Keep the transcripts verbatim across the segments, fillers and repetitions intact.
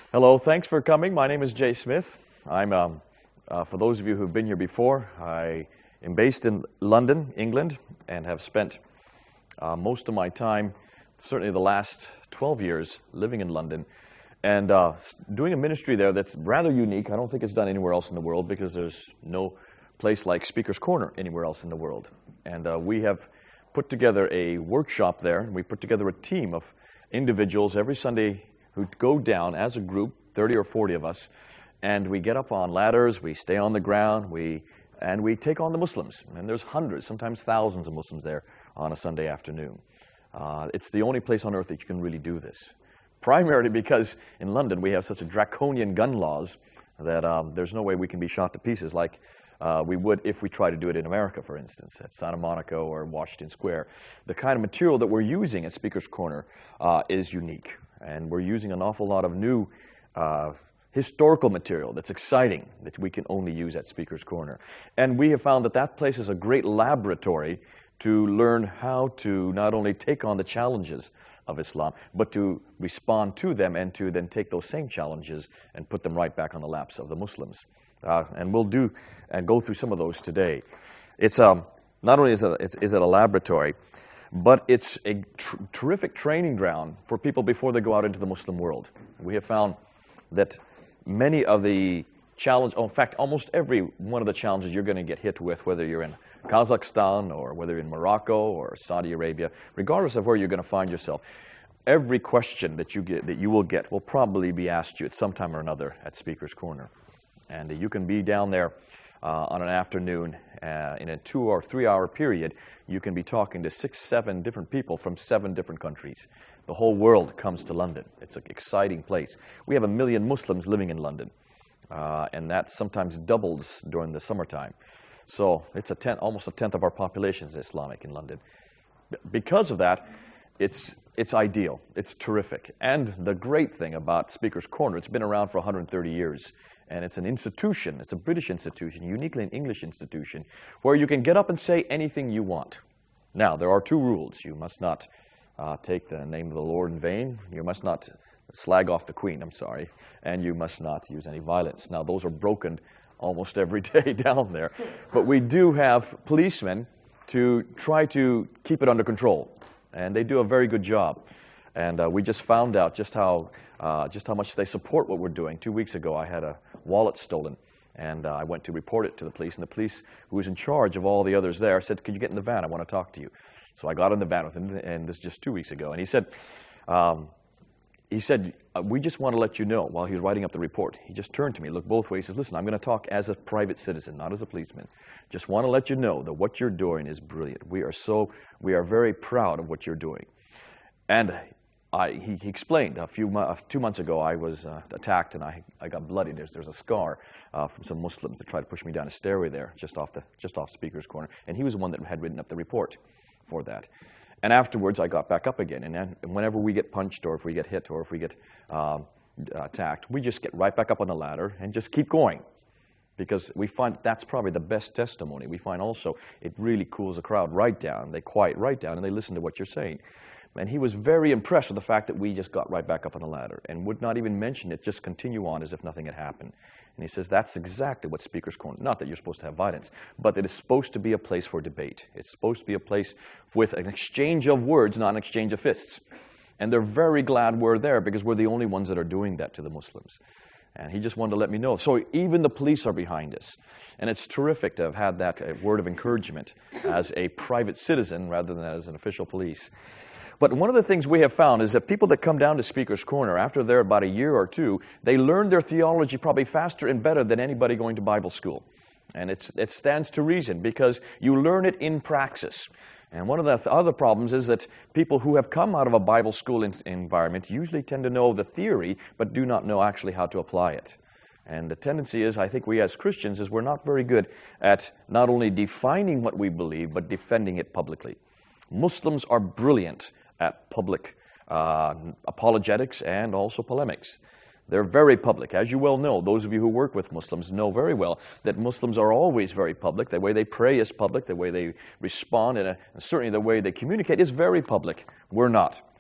Hello, thanks for coming. My name is Jay Smith. I'm, um, uh, for those of you who've been here before, I am based in London, England, and have spent uh, most of my time, certainly the last twelve years, living in London and uh, doing a ministry there that's rather unique. I don't think it's done anywhere else in the world because there's no place like Speaker's Corner anywhere else in the world. And uh, we have put together a workshop there, and we put together a team of individuals every Sunday who go down as a group, thirty or forty of us, and we get up on ladders, we stay on the ground, we and we take on the Muslims. And there's hundreds, sometimes thousands of Muslims there on a Sunday afternoon. Uh, it's the only place on earth that you can really do this. Primarily because in London we have such a draconian gun laws that um, there's no way we can be shot to pieces like uh, we would if we try to do it in America, for instance, at Santa Monica or Washington Square. The kind of material that we're using at Speaker's Corner uh, is unique. And we're using an awful lot of new uh, historical material that's exciting that we can only use at Speaker's Corner. And we have found that that place is a great laboratory to learn how to not only take on the challenges of Islam, but to respond to them and to then take those same challenges and put them right back on the laps of the Muslims. Uh, and we'll do and go through some of those today. It's um, not only is it, it's, is it a laboratory, but it's a tr terrific training ground for people before they go out into the Muslim world. We have found that many of the challenges, oh, in fact, almost every one of the challenges you're going to get hit with, whether you're in Kazakhstan or whether you're in Morocco or Saudi Arabia, regardless of where you're going to find yourself, every question that you get, that you will get, will probably be asked you at some time or another at Speaker's Corner. And uh, you can be down there uh, on an afternoon uh, in a two or three hour period. You can be talking to six, seven different people from seven different countries. The whole world comes to London. It's an exciting place. We have a million Muslims living in London, uh, and that sometimes doubles during the summertime. So it's a tenth, almost a tenth of our population is Islamic in London. Because of that, it's it's ideal. It's terrific. And the great thing about Speaker's Corner, it's been around for one hundred thirty years. And it's an institution, it's a British institution, uniquely an English institution, where you can get up and say anything you want. Now, there are two rules. You must not uh, take the name of the Lord in vain. You must not slag off the Queen, I'm sorry. And you must not use any violence. Now, those are broken almost every day down there. But we do have policemen to try to keep it under control. And they do a very good job. And uh, we just found out just how, uh, just how much they support what we're doing. Two weeks ago, I had a wallet stolen, and uh, I went to report it to the police, and the police, who was in charge of all the others there, said, "Could you get in the van? I want to talk to you." So I got in the van with him, and this is just two weeks ago, and he said, um, he said, "We just want to let you know," while he was writing up the report, he just turned to me, looked both ways, he says, "Listen, I'm going to talk as a private citizen, not as a policeman. Just want to let you know that what you're doing is brilliant. We are so, we are very proud of what you're doing." And I, he, he explained a few uh, two months ago I was uh, attacked and I, I got bloody. There's, there's a scar uh, from some Muslims that tried to push me down a stairway there, just off the just off Speaker's Corner. And he was the one that had written up the report for that. And afterwards, I got back up again. And, then, and whenever we get punched or if we get hit or if we get um, attacked, we just get right back up on the ladder and just keep going. Because we find that's probably the best testimony. We find also it really cools the crowd right down. They quiet right down and they listen to what you're saying. And he was very impressed with the fact that we just got right back up on the ladder and would not even mention it, just continue on as if nothing had happened. And he says that's exactly what Speaker's Corner, not that you're supposed to have violence, but that it's supposed to be a place for debate. It's supposed to be a place with an exchange of words, not an exchange of fists. And they're very glad we're there because we're the only ones that are doing that to the Muslims. And he just wanted to let me know. So even the police are behind us. And it's terrific to have had that uh, word of encouragement as a private citizen rather than as an official police. But one of the things we have found is that people that come down to Speaker's Corner, after they're about a year or two, they learn their theology probably faster and better than anybody going to Bible school. And it's, it stands to reason because you learn it in praxis. And one of the th other problems is that people who have come out of a Bible school in environment usually tend to know the theory, but do not know actually how to apply it. And the tendency is, I think we as Christians, is we're not very good at not only defining what we believe, but defending it publicly. Muslims are brilliant at public uh, apologetics and also polemics. They're very public. As you well know, those of you who work with Muslims know very well that Muslims are always very public. The way they pray is public. The way they respond, and, uh, and certainly the way they communicate is very public. We're not.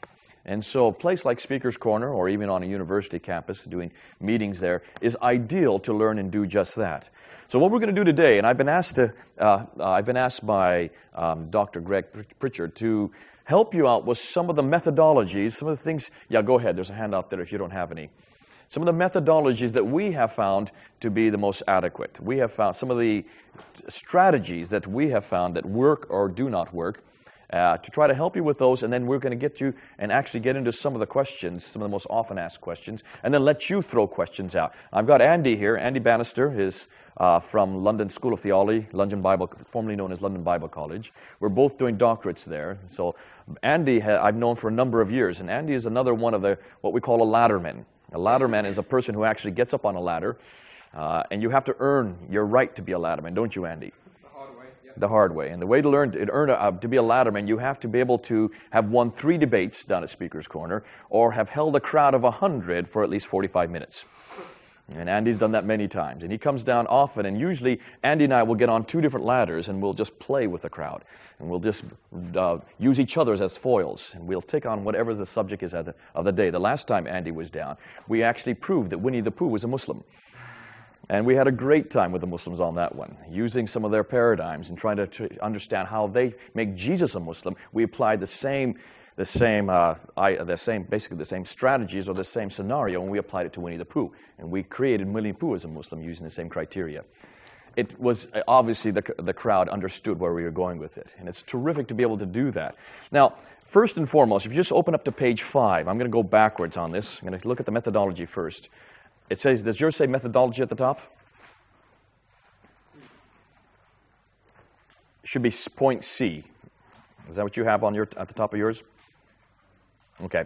And so a place like Speaker's Corner, or even on a university campus doing meetings there, is ideal to learn and do just that. So what we're going to do today, and I've been asked to, uh, uh, I've been asked by um, Doctor Greg Pritchard to help you out with some of the methodologies, some of the things. Yeah, go ahead. There's a hand out there if you don't have any. Some of the methodologies that we have found to be the most adequate. We have found some of the strategies that we have found that work or do not work. Uh, to try to help you with those, and then we're going to get you and actually get into some of the questions, some of the most often asked questions, and then let you throw questions out. I've got Andy here. Andy Bannister is uh, from London School of Theology, London Bible, formerly known as London Bible College. We're both doing doctorates there. So Andy, ha I've known for a number of years, and Andy is another one of the what we call a ladderman. A ladderman is a person who actually gets up on a ladder, uh, and you have to earn your right to be a ladderman, don't you, Andy? The hard way. And the way to learn to, earn a, uh, to be a ladderman, you have to be able to have won three debates down at Speaker's Corner, or have held a crowd of a hundred for at least forty-five minutes. And Andy's done that many times. And he comes down often, and usually Andy and I will get on two different ladders, and we'll just play with the crowd. And we'll just uh, use each other as foils, and we'll take on whatever the subject is of the, of the day. The last time Andy was down, we actually proved that Winnie the Pooh was a Muslim. And we had a great time with the Muslims on that one, using some of their paradigms and trying to tr understand how they make Jesus a Muslim. We applied the same, the same, uh, I, the same, basically the same strategies or the same scenario, and we applied it to Winnie the Pooh. And we created Winnie the Pooh as a Muslim using the same criteria. It was obviously the the crowd understood where we were going with it, and it's terrific to be able to do that. Now, first and foremost, if you just open up to page five, I'm going to go backwards on this. I'm going to look at the methodology first. It says, does yours say methodology at the top? Should be point C. Is that what you have on your at the top of yours? Okay.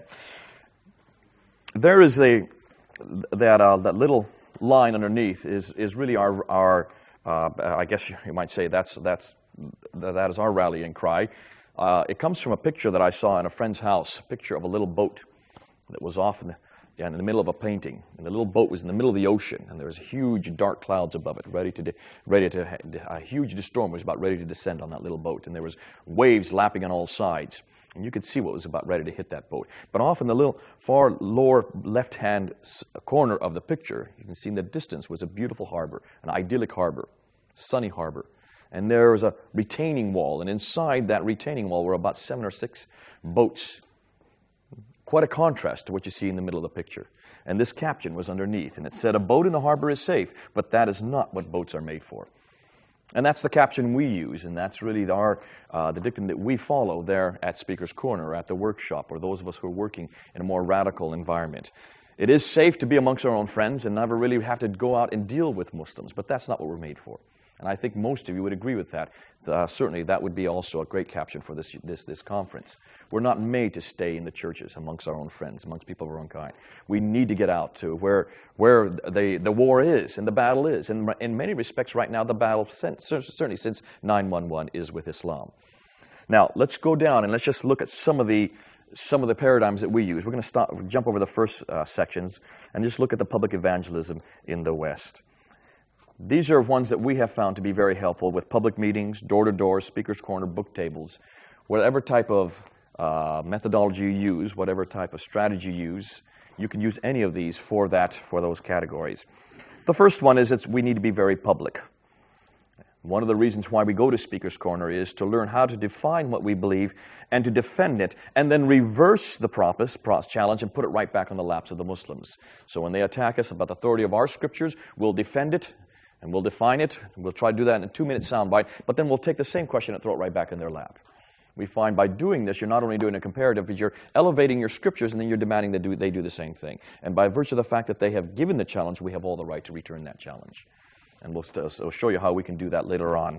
There is a that uh, that little line underneath is is really our our uh, I guess you might say that's that's that is our rallying cry. Uh, it comes from a picture that I saw in a friend's house, a picture of a little boat that was off in the, yeah, in the middle of a painting, and the little boat was in the middle of the ocean, and there was huge dark clouds above it, ready to, ready to, a huge storm was about ready to descend on that little boat, and there was waves lapping on all sides, and you could see what was about ready to hit that boat. But off in the little far lower left-hand corner of the picture, you can see in the distance was a beautiful harbor, an idyllic harbor, sunny harbor, and there was a retaining wall, and inside that retaining wall were about seven or six boats. Quite a contrast to what you see in the middle of the picture. And this caption was underneath, and it said, "A boat in the harbor is safe," but that is not what boats are made for. And that's the caption we use, and that's really our, uh, the dictum that we follow there at Speaker's Corner, at the workshop, or those of us who are working in a more radical environment. It is safe to be amongst our own friends and never really have to go out and deal with Muslims, but that's not what we're made for. And I think most of you would agree with that. Uh, certainly, that would be also a great caption for this, this, this conference. We're not made to stay in the churches amongst our own friends, amongst people of our own kind. We need to get out to where, where the, the war is and the battle is. And in many respects, right now, the battle, since, certainly since nine one one, is with Islam. Now, let's go down and let's just look at some of the, some of the paradigms that we use. We're going to stop, jump over the first uh, sections and just look at the public evangelism in the West. These are ones that we have found to be very helpful with public meetings, door-to-door, Speaker's Corner, book tables. Whatever type of uh, methodology you use, whatever type of strategy you use, you can use any of these for that, for those categories. The first one is that we need to be very public. One of the reasons why we go to Speaker's Corner is to learn how to define what we believe and to defend it, and then reverse the propos, pros challenge and put it right back on the laps of the Muslims. So when they attack us about the authority of our scriptures, we'll defend it, and we'll define it. We'll try to do that in a two-minute soundbite, but then we'll take the same question and throw it right back in their lap. We find by doing this, you're not only doing a comparative, but you're elevating your scriptures, and then you're demanding that they do the same thing. And by virtue of the fact that they have given the challenge, we have all the right to return that challenge. And we'll, we'll show you how we can do that later on.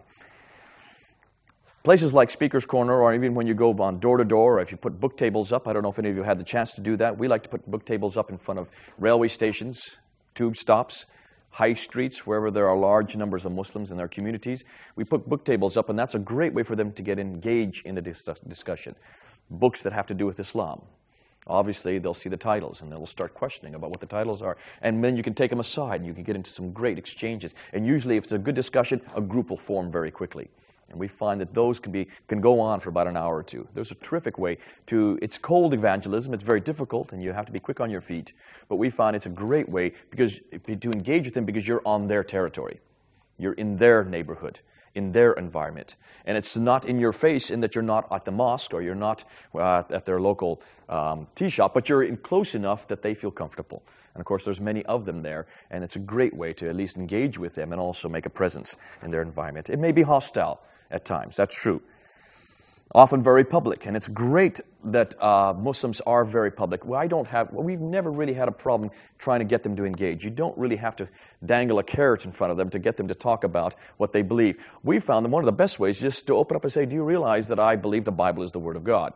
Places like Speaker's Corner, or even when you go on door-to-door, or if you put book tables up, I don't know if any of you had the chance to do that. We like to put book tables up in front of railway stations, tube stops, high streets, wherever there are large numbers of Muslims in their communities. We put book tables up, and that's a great way for them to get engaged in the dis discussion. Books that have to do with Islam. Obviously, they'll see the titles, and they'll start questioning about what the titles are. And then you can take them aside, and you can get into some great exchanges. And usually, if it's a good discussion, a group will form very quickly. And we find that those can be can go on for about an hour or two. There's a terrific way to, it's cold evangelism, it's very difficult, and you have to be quick on your feet. But we find it's a great way because to engage with them because you're on their territory. You're in their neighborhood, in their environment. And it's not in your face in that you're not at the mosque or you're not uh, at their local um, tea shop, but you're in close enough that they feel comfortable. And of course, there's many of them there, and it's a great way to at least engage with them and also make a presence in their environment. It may be hostile at times, that's true. Often very public, and it's great that uh, Muslims are very public. Well, I don't have, well, we've never really had a problem trying to get them to engage. You don't really have to dangle a carrot in front of them to get them to talk about what they believe. We found that one of the best ways is just to open up and say, do you realize that I believe the Bible is the Word of God?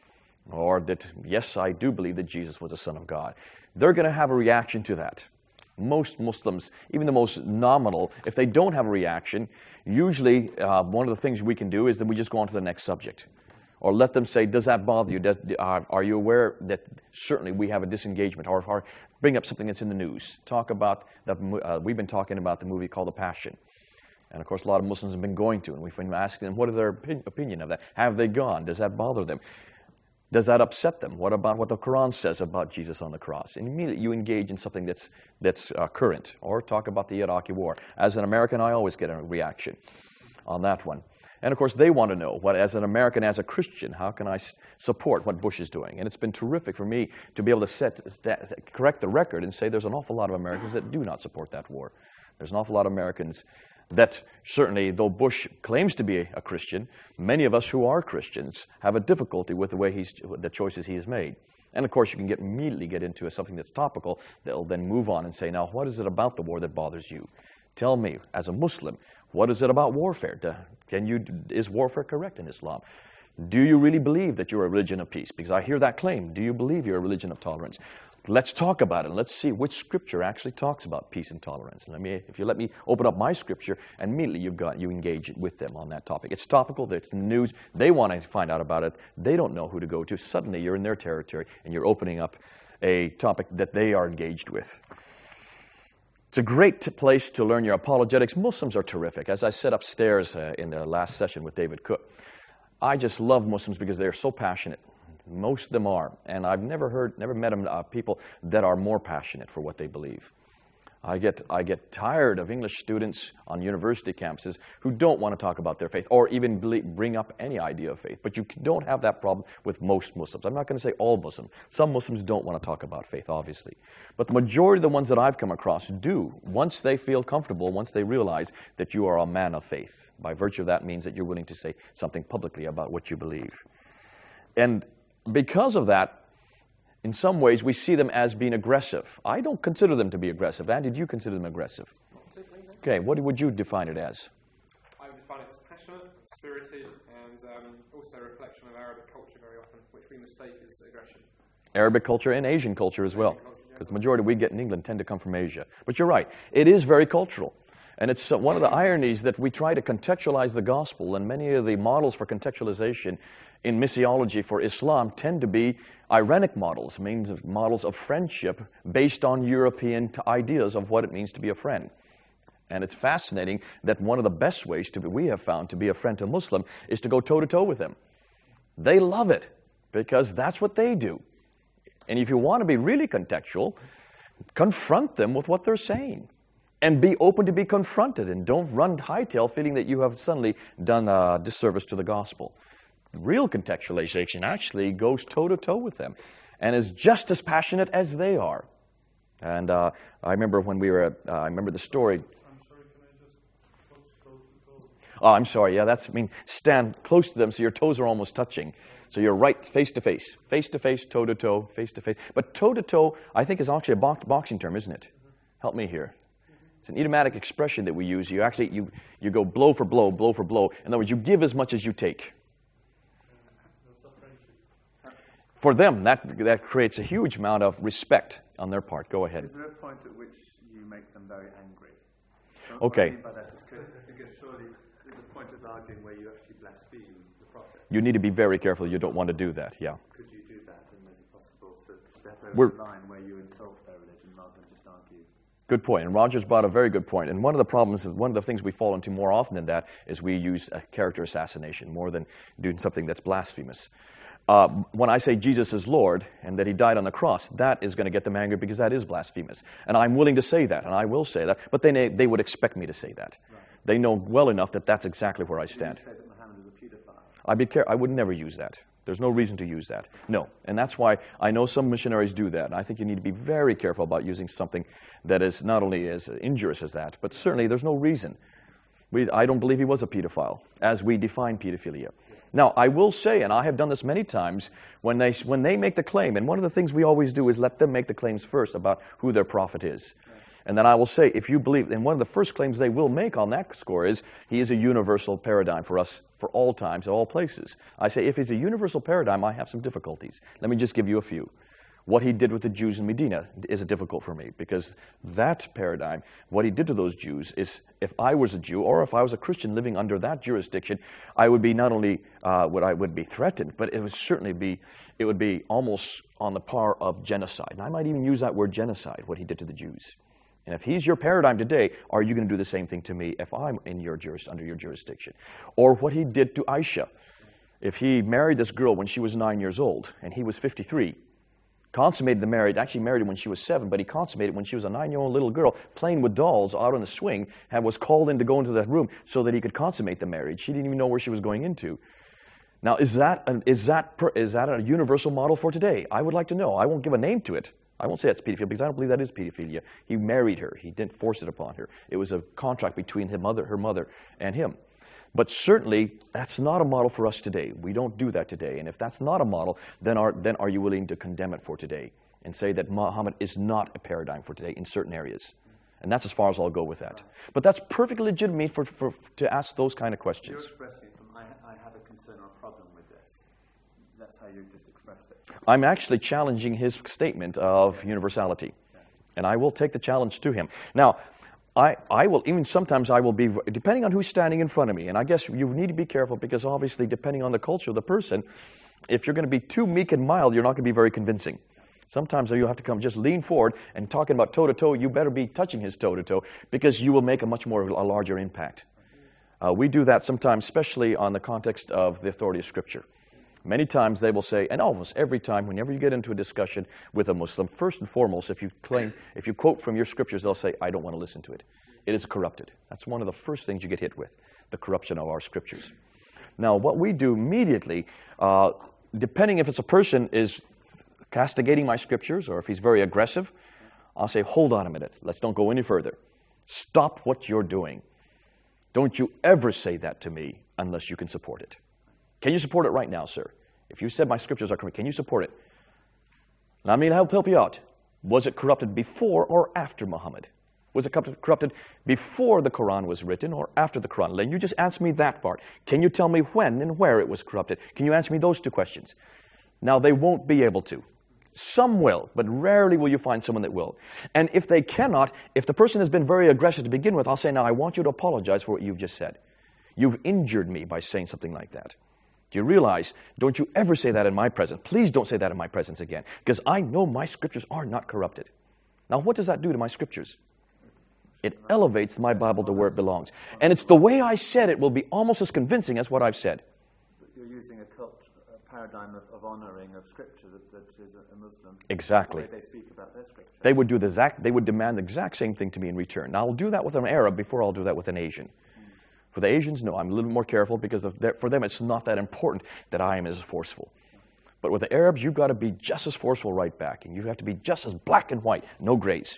Or that, yes, I do believe that Jesus was the Son of God. They're going to have a reaction to that. Most Muslims, even the most nominal, if they don't have a reaction, usually uh, one of the things we can do is that we just go on to the next subject. Or let them say, does that bother you? Does, uh, are you aware that certainly we have a disengagement? Or, or bring up something that's in the news. Talk about, that, uh, we've been talking about the movie called The Passion. And of course, a lot of Muslims have been going to, and we've been asking them, what is their opinion, opinion of that? Have they gone? Does that bother them? Does that upset them? What about what the Quran says about Jesus on the cross? And immediately you engage in something that's, that's uh, current. Or talk about the Iraqi war. As an American, I always get a reaction on that one. And of course, they want to know, what, as an American, as a Christian, how can I s support what Bush is doing? And it's been terrific for me to be able to set, correct the record and say there's an awful lot of Americans that do not support that war. There's an awful lot of Americans that certainly, though Bush claims to be a Christian, many of us who are Christians have a difficulty with the way he's, the choices he has made. And of course, you can get immediately get into something that's topical that will then move on and say, now, what is it about the war that bothers you? Tell me, as a Muslim, what is it about warfare? Can you, is warfare correct in Islam? Do you really believe that you're a religion of peace? Because I hear that claim. Do you believe you're a religion of tolerance? Let's talk about it. Let's see which scripture actually talks about peace and tolerance. Let me, if you let me open up my scripture, and immediately you've got, you engage with them on that topic. It's topical. It's in the news. They want to find out about it. They don't know who to go to. Suddenly, you're in their territory, and you're opening up a topic that they are engaged with. It's a great t place to learn your apologetics. Muslims are terrific. As I said upstairs uh, in the last session with David Cook, I just love Muslims because they're so passionate. Most of them are. And I've never heard, never met them, uh, people that are more passionate for what they believe. I get, I get tired of English students on university campuses who don't want to talk about their faith or even bring up any idea of faith. But you don't have that problem with most Muslims. I'm not going to say all Muslims. Some Muslims don't want to talk about faith, obviously. But the majority of the ones that I've come across do, once they feel comfortable, once they realize that you are a man of faith. By virtue of that means that you're willing to say something publicly about what you believe. And because of that, in some ways, we see them as being aggressive. I don't consider them to be aggressive. Andy, did you consider them aggressive? Not particularly, no. Okay, what would you define it as? I would define it as passionate, spirited, and um, also a reflection of Arabic culture very often, which we mistake as aggression. Arabic culture and Asian culture as well. Because yeah. The majority we get in England tend to come from Asia. But you're right, it is very cultural. And it's uh, one of the ironies that we try to contextualize the gospel, and many of the models for contextualization in missiology for Islam tend to be ironic models, means of models of friendship based on European ideas of what it means to be a friend. And it's fascinating that one of the best ways to be, we have found to be a friend to a Muslim is to go toe-to-toe with them. They love it because that's what they do. And if you want to be really contextual, confront them with what they're saying. And be open to be confronted, and don't run hightail feeling that you have suddenly done a disservice to the gospel. Real contextualization actually goes toe-to-toe with them and is just as passionate as they are. And uh, I remember when we were, at, uh, I remember the story. I'm sorry, can I just close toe-to-toe? Oh, I'm sorry, yeah, that's, I mean, stand close to them so your toes are almost touching. So you're right face-to-face, face-to-face, toe-to-toe, face-to-face. But toe-to-toe, I think, is actually a bo boxing term, isn't it? Mm-hmm. Help me here. It's an idiomatic expression that we use. You actually, you, you go blow for blow, blow for blow. In other words, you give as much as you take. For them, that, that creates a huge amount of respect on their part. Go ahead. Is there a point at which you make them very angry? So okay. What I mean by that is because surely there's a point of arguing where you actually blaspheme the prophet. You need to be very careful. You don't want to do that, yeah. Could you do that, and is it possible to step over We're, the line where you insult their religion rather than just argue? Good point. And Roger's brought a very good point. And one of the problems, one of the things we fall into more often than that is we use a character assassination more than doing something that's blasphemous. Uh, when I say Jesus is Lord and that he died on the cross, that is going to get them angry because that is blasphemous. And I'm willing to say that, and I will say that, but they, they would expect me to say that. Right. They know well enough that that's exactly where I stand. You say that Muhammad is a pedophile. I'd be care- I would never use that. There's no reason to use that. No. And that's why I know some missionaries do that. And I think you need to be very careful about using something that is not only as injurious as that, but certainly there's no reason. We, I don't believe he was a pedophile, as we define pedophilia. Now, I will say, and I have done this many times, when they, when they make the claim, and one of the things we always do is let them make the claims first about who their prophet is. And then I will say, if you believe, and one of the first claims they will make on that score is, he is a universal paradigm for us, for all times, at all places. I say, if he's a universal paradigm, I have some difficulties. Let me just give you a few. What he did with the Jews in Medina is difficult for me, because that paradigm, what he did to those Jews is, if I was a Jew, or if I was a Christian living under that jurisdiction, I would be not only, uh, would I would be threatened, but it would certainly be, it would be almost on the par of genocide. And I might even use that word genocide, what he did to the Jews. And if he's your paradigm today, are you going to do the same thing to me if I'm in your juris, under your jurisdiction? Or what he did to Aisha. If he married this girl when she was nine years old, and he was fifty-three, consummated the marriage, actually married her when she was seven, but he consummated when she was a nine-year-old little girl playing with dolls out on the swing, and was called in to go into that room so that he could consummate the marriage. She didn't even know where she was going into. Now, is that, an, is that, per, is that a universal model for today? I would like to know. I won't give a name to it. I won't say that's pedophilia, because I don't believe that is pedophilia. He married her. He didn't force it upon her. It was a contract between her mother, her mother and him. But certainly, that's not a model for us today. We don't do that today. And if that's not a model, then are, then are you willing to condemn it for today and say that Muhammad is not a paradigm for today in certain areas? And that's as far as I'll go with that. But that's perfectly legitimate for, for, to ask those kind of questions. You're expressing it from, I, I have a concern or a problem with this. That's how you just expressed it. I'm actually challenging his statement of universality. And I will take the challenge to him. Now, I, I will, even sometimes I will be, depending on who's standing in front of me, and I guess you need to be careful because obviously depending on the culture of the person, if you're going to be too meek and mild, you're not going to be very convincing. Sometimes you'll have to come just lean forward and talking about toe-to-toe, you better be touching his toe-to-toe because you will make a much more, a larger impact. Uh, we do that sometimes, especially on the context of the authority of Scripture. Many times they will say, and almost every time, whenever you get into a discussion with a Muslim, first and foremost, if you claim, if you quote from your scriptures, they'll say, I don't want to listen to it. It is corrupted. That's one of the first things you get hit with, the corruption of our scriptures. Now, what we do immediately, uh, depending if it's a person is castigating my scriptures or if he's very aggressive, I'll say, hold on a minute. Let's don't go any further. Stop what you're doing. Don't you ever say that to me unless you can support it. Can you support it right now, sir? If you said my scriptures are correct, can you support it? Let me help, help you out. Was it corrupted before or after Muhammad? Was it corrupted before the Quran was written or after the Quran? Then you just answer me that part. Can you tell me when and where it was corrupted? Can you answer me those two questions? Now, they won't be able to. Some will, but rarely will you find someone that will. And if they cannot, if the person has been very aggressive to begin with, I'll say, now I want you to apologize for what you've just said. You've injured me by saying something like that. Do you realize, don't you ever say that in my presence. Please don't say that in my presence again, because I know my scriptures are not corrupted. Now, what does that do to my scriptures? It elevates my Bible to where it belongs. And it's the way I said it will be almost as convincing as what I've said. You're using a, cult, a paradigm of, of honoring of scripture that, that is a, a Muslim. Exactly. The way they speak about their scripture. They would do the exact, they would demand the exact same thing to me in return. Now, I'll do that with an Arab before I'll do that with an Asian. For the Asians, no, I'm a little more careful because of their, for them it's not that important that I am as forceful. But with the Arabs, you've got to be just as forceful right back. And you have to be just as black and white, no grays.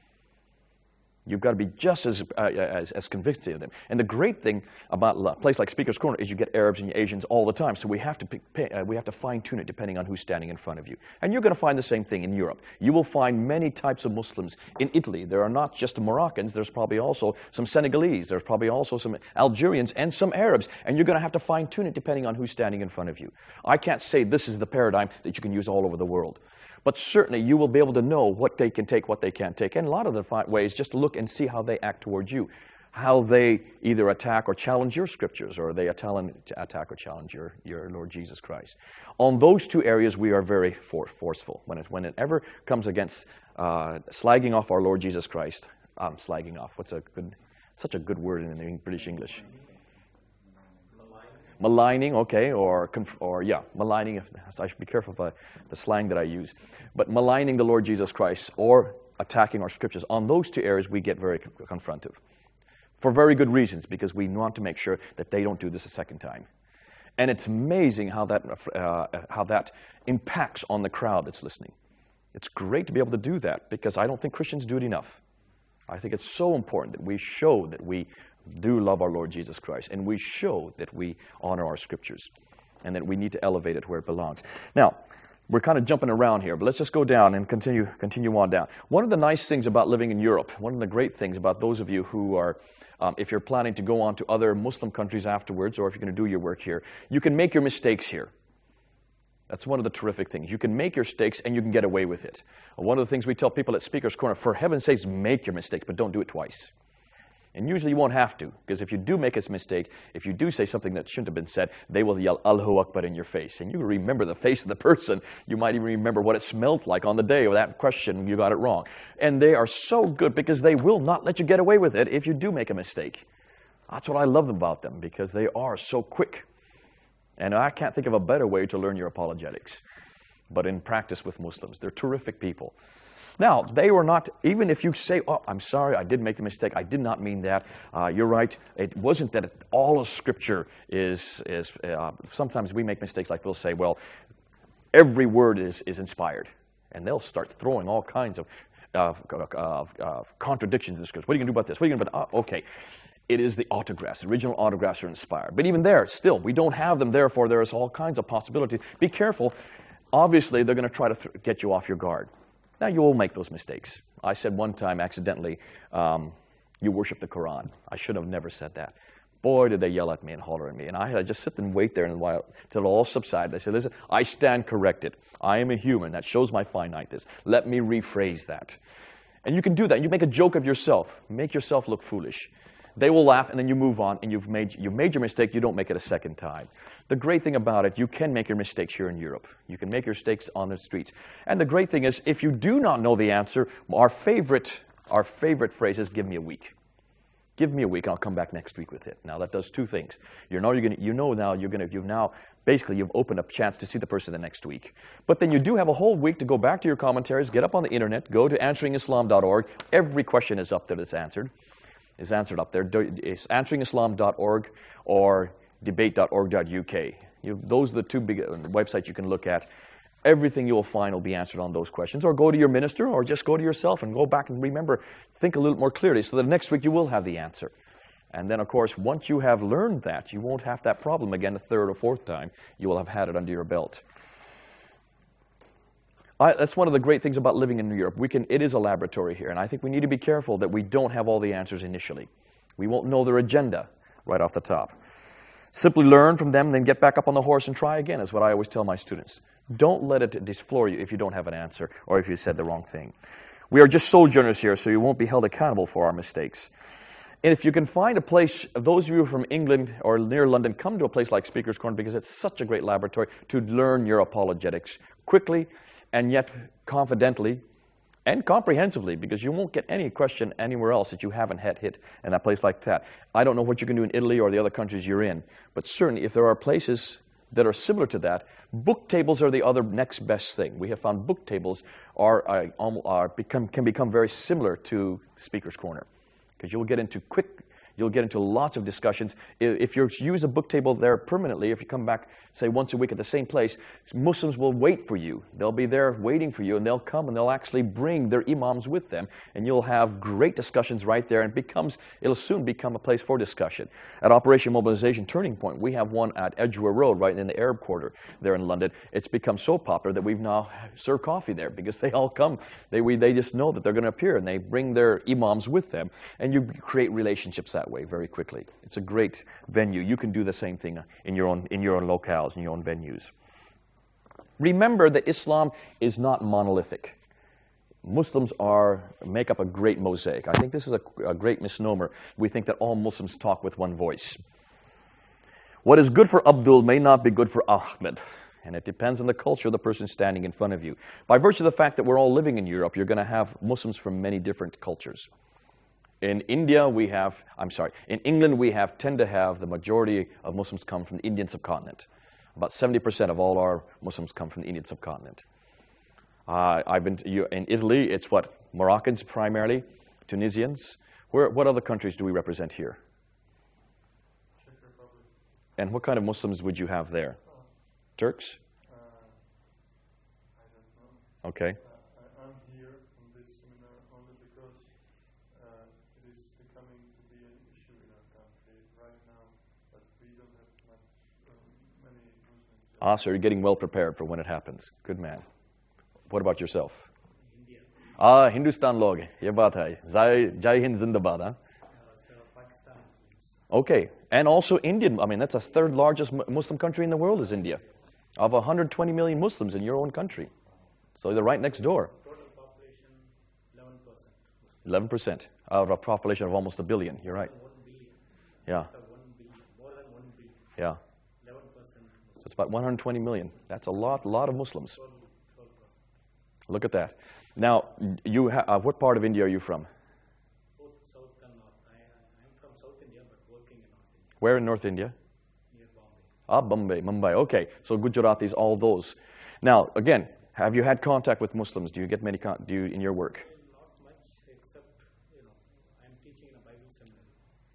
You've got to be just as, uh, as, as convincing of them. And the great thing about a place like Speaker's Corner is you get Arabs and Asians all the time. So we have to pay, uh, we have to fine-tune it depending on who's standing in front of you. And you're going to find the same thing in Europe. You will find many types of Muslims. In Italy, there are not just the Moroccans. There's probably also some Senegalese. There's probably also some Algerians and some Arabs. And you're going to have to fine-tune it depending on who's standing in front of you. I can't say this is the paradigm that you can use all over the world. But certainly you will be able to know what they can take, what they can't take. And a lot of the ways, just look and see how they act towards you. How they either attack or challenge your scriptures, or they attack or challenge your, your Lord Jesus Christ. On those two areas, we are very for, forceful. When it, when it ever comes against uh, slagging off our Lord Jesus Christ, I'm slagging off. What's a good, such a good word in the British English? Maligning, okay, or, or yeah, maligning. I should be careful about the slang that I use. But maligning the Lord Jesus Christ or attacking our scriptures, on those two areas we get very confrontive. For very good reasons, because we want to make sure that they don't do this a second time. And it's amazing how that, uh, how that impacts on the crowd that's listening. It's great to be able to do that, because I don't think Christians do it enough. I think it's so important that we show that we do love our Lord Jesus Christ, and we show that we honor our scriptures, and that we need to elevate it where it belongs. Now, we're kind of jumping around here, but let's just go down and continue continue on down. One of the nice things about living in Europe, one of the great things about those of you who are, um, if you're planning to go on to other Muslim countries afterwards, or if you're going to do your work here, you can make your mistakes here. That's one of the terrific things. You can make your mistakes and you can get away with it. One of the things we tell people at Speaker's Corner, for heaven's sakes, make your mistakes, but don't do it twice. And usually you won't have to, because if you do make a mistake, if you do say something that shouldn't have been said, they will yell Allahu Akbar in your face. And you remember the face of the person. You might even remember what it smelled like on the day of that question you got it wrong. And they are so good because they will not let you get away with it if you do make a mistake. That's what I love about them, because they are so quick. And I can't think of a better way to learn your apologetics, but in practice with Muslims. They're terrific people. Now, they were not, even if you say, oh, I'm sorry, I did make the mistake, I did not mean that, uh, you're right, it wasn't that it, all of Scripture is, is uh, sometimes we make mistakes like we'll say, well, every word is, is inspired. And they'll start throwing all kinds of uh, uh, uh, contradictions in the Scriptures. What are you going to do about this? What are you going to do about, uh, okay. It is the autographs. The original autographs are inspired. But even there, still, we don't have them. Therefore, there is all kinds of possibilities. Be careful. Obviously, they're going to try to th- get you off your guard. Now, you will make those mistakes. I said one time, accidentally, um, you worship the Quran. I should have never said that. Boy, did they yell at me and holler at me. And I had to just sit and wait there and while till it all subsided. I said, listen, I stand corrected. I am a human. That shows my finiteness. Let me rephrase that. And you can do that. You make a joke of yourself. Make yourself look foolish. They will laugh, and then you move on, and you've made, you've made your mistake. You don't make it a second time. The great thing about it, you can make your mistakes here in Europe. You can make your mistakes on the streets. And the great thing is, if you do not know the answer, our favorite, our favorite phrase is, give me a week. Give me a week, and I'll come back next week with it. Now, that does two things. You know, you're gonna, you know now you're going to, you've now, basically, you've opened up a chance to see the person the next week. But then you do have a whole week to go back to your commentaries, get up on the internet, go to answering islam dot org. Every question is up there that's answered. is answered up there. It's answering islam dot org or debate dot org dot U K. You, those are the two big websites you can look at. Everything you will find will be answered on those questions. Or go to your minister, or just go to yourself and go back and remember, think a little more clearly, so that next week you will have the answer. And then, of course, once you have learned that, you won't have that problem again a third or fourth time. You will have had it under your belt. I, that's one of the great things about living in Europe. We can, it is a laboratory here, and I think we need to be careful that we don't have all the answers initially. We won't know their agenda right off the top. Simply learn from them, then get back up on the horse and try again, is what I always tell my students. Don't let it disfloor you if you don't have an answer or if you said the wrong thing. We are just sojourners here, so you won't be held accountable for our mistakes. And if you can find a place, those of you from England or near London, come to a place like Speaker's Corner, because it's such a great laboratory to learn your apologetics quickly, and yet confidently and comprehensively, because you won't get any question anywhere else that you haven't had hit in a place like that. I don't know what you can do in Italy or the other countries you're in, but certainly if there are places that are similar to that, book tables are the other next best thing. We have found book tables are, are, are become, can become very similar to Speaker's Corner, because you'll get into quick, you'll get into lots of discussions. If you use a book table there permanently, if you come back, say, once a week at the same place, Muslims will wait for you. They'll be there waiting for you, and they'll come and they'll actually bring their imams with them, and you'll have great discussions right there, and it becomes, it'll soon become a place for discussion. At Operation Mobilization Turning Point, we have one at Edgware Road, right in the Arab Quarter there in London. It's become so popular that we've now served coffee there, because they all come. They, we, they just know that they're going to appear, and they bring their imams with them, and you create relationships that way very quickly. It's a great venue. You can do the same thing in your own, in your own locale, in your own venues. Remember that Islam is not monolithic. Muslims are make up a great mosaic. I think this is a, a great misnomer. We think that all Muslims talk with one voice. What is good for Abdul may not be good for Ahmed, and it depends on the culture of the person standing in front of you. By virtue of the fact that we're all living in Europe, you're going to have Muslims from many different cultures. In India, we have, I'm sorry, in England, we have tend to have the majority of Muslims come from the Indian subcontinent. About seventy percent of all our Muslims come from the Indian subcontinent. Uh, I've been to, you, in Italy, it's what, Moroccans primarily, Tunisians. Where, what other countries do we represent here? Czech Republic. And what kind of Muslims would you have there? Turks? Uh, I don't know. Okay. Uh, I, I'm here in this seminar only because uh, it is becoming to be an issue in our country right now, but we don't have much, um, many Muslims. Ah, so you're getting well prepared for when it happens. Good man. What about yourself? India. Ah, Hindustan log. Ye baat hai. Jai Jai Hind Zindabad, huh? Uh, so Pakistan Muslims. Okay. And also Indian. I mean, that's the third largest mu- Muslim country in the world is India. Of one hundred twenty million Muslims in your own country. So they're right next door. Total population eleven percent. eleven percent out of a population of almost a billion. You're right. one billion. Yeah. After one billion. More than one billion. Yeah. eleven percent. So it's about one hundred twenty million. That's a lot, lot of Muslims. twelve percent. Look at that. Now, you ha- uh, what part of India are you from? Both South and North. I, I, I'm from South India, but working in North India. Where in North India? Near Bombay. Ah, Bombay, Mumbai. Okay, so Gujaratis, all those. Now, again, have you had contact with Muslims? Do you get many con- do you in your work? Not much, except, you know, I'm teaching in a Bible seminary.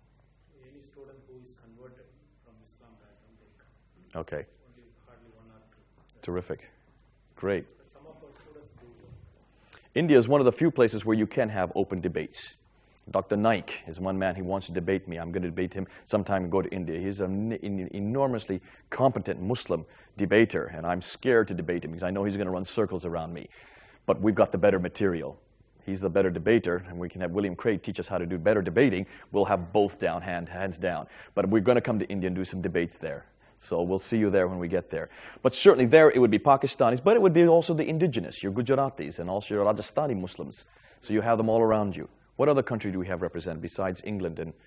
Any student who is converted from Islam background, they come. Okay, Only hardly one or two. terrific. Great. But some of our students do work. India is one of the few places where you can have open debates. Doctor Naik is one man who wants to debate me. I'm going to debate him sometime and go to India. He's an en- enormously competent Muslim debater, and I'm scared to debate him because I know he's going to run circles around me. But we've got the better material. He's the better debater, and we can have William Craig teach us how to do better debating. We'll have both down, hand, hands down. But we're going to come to India and do some debates there. So we'll see you there when we get there. But certainly there it would be Pakistanis, but it would be also the indigenous, your Gujaratis, and also your Rajasthani Muslims. So you have them all around you. What other country do we have represented besides England? And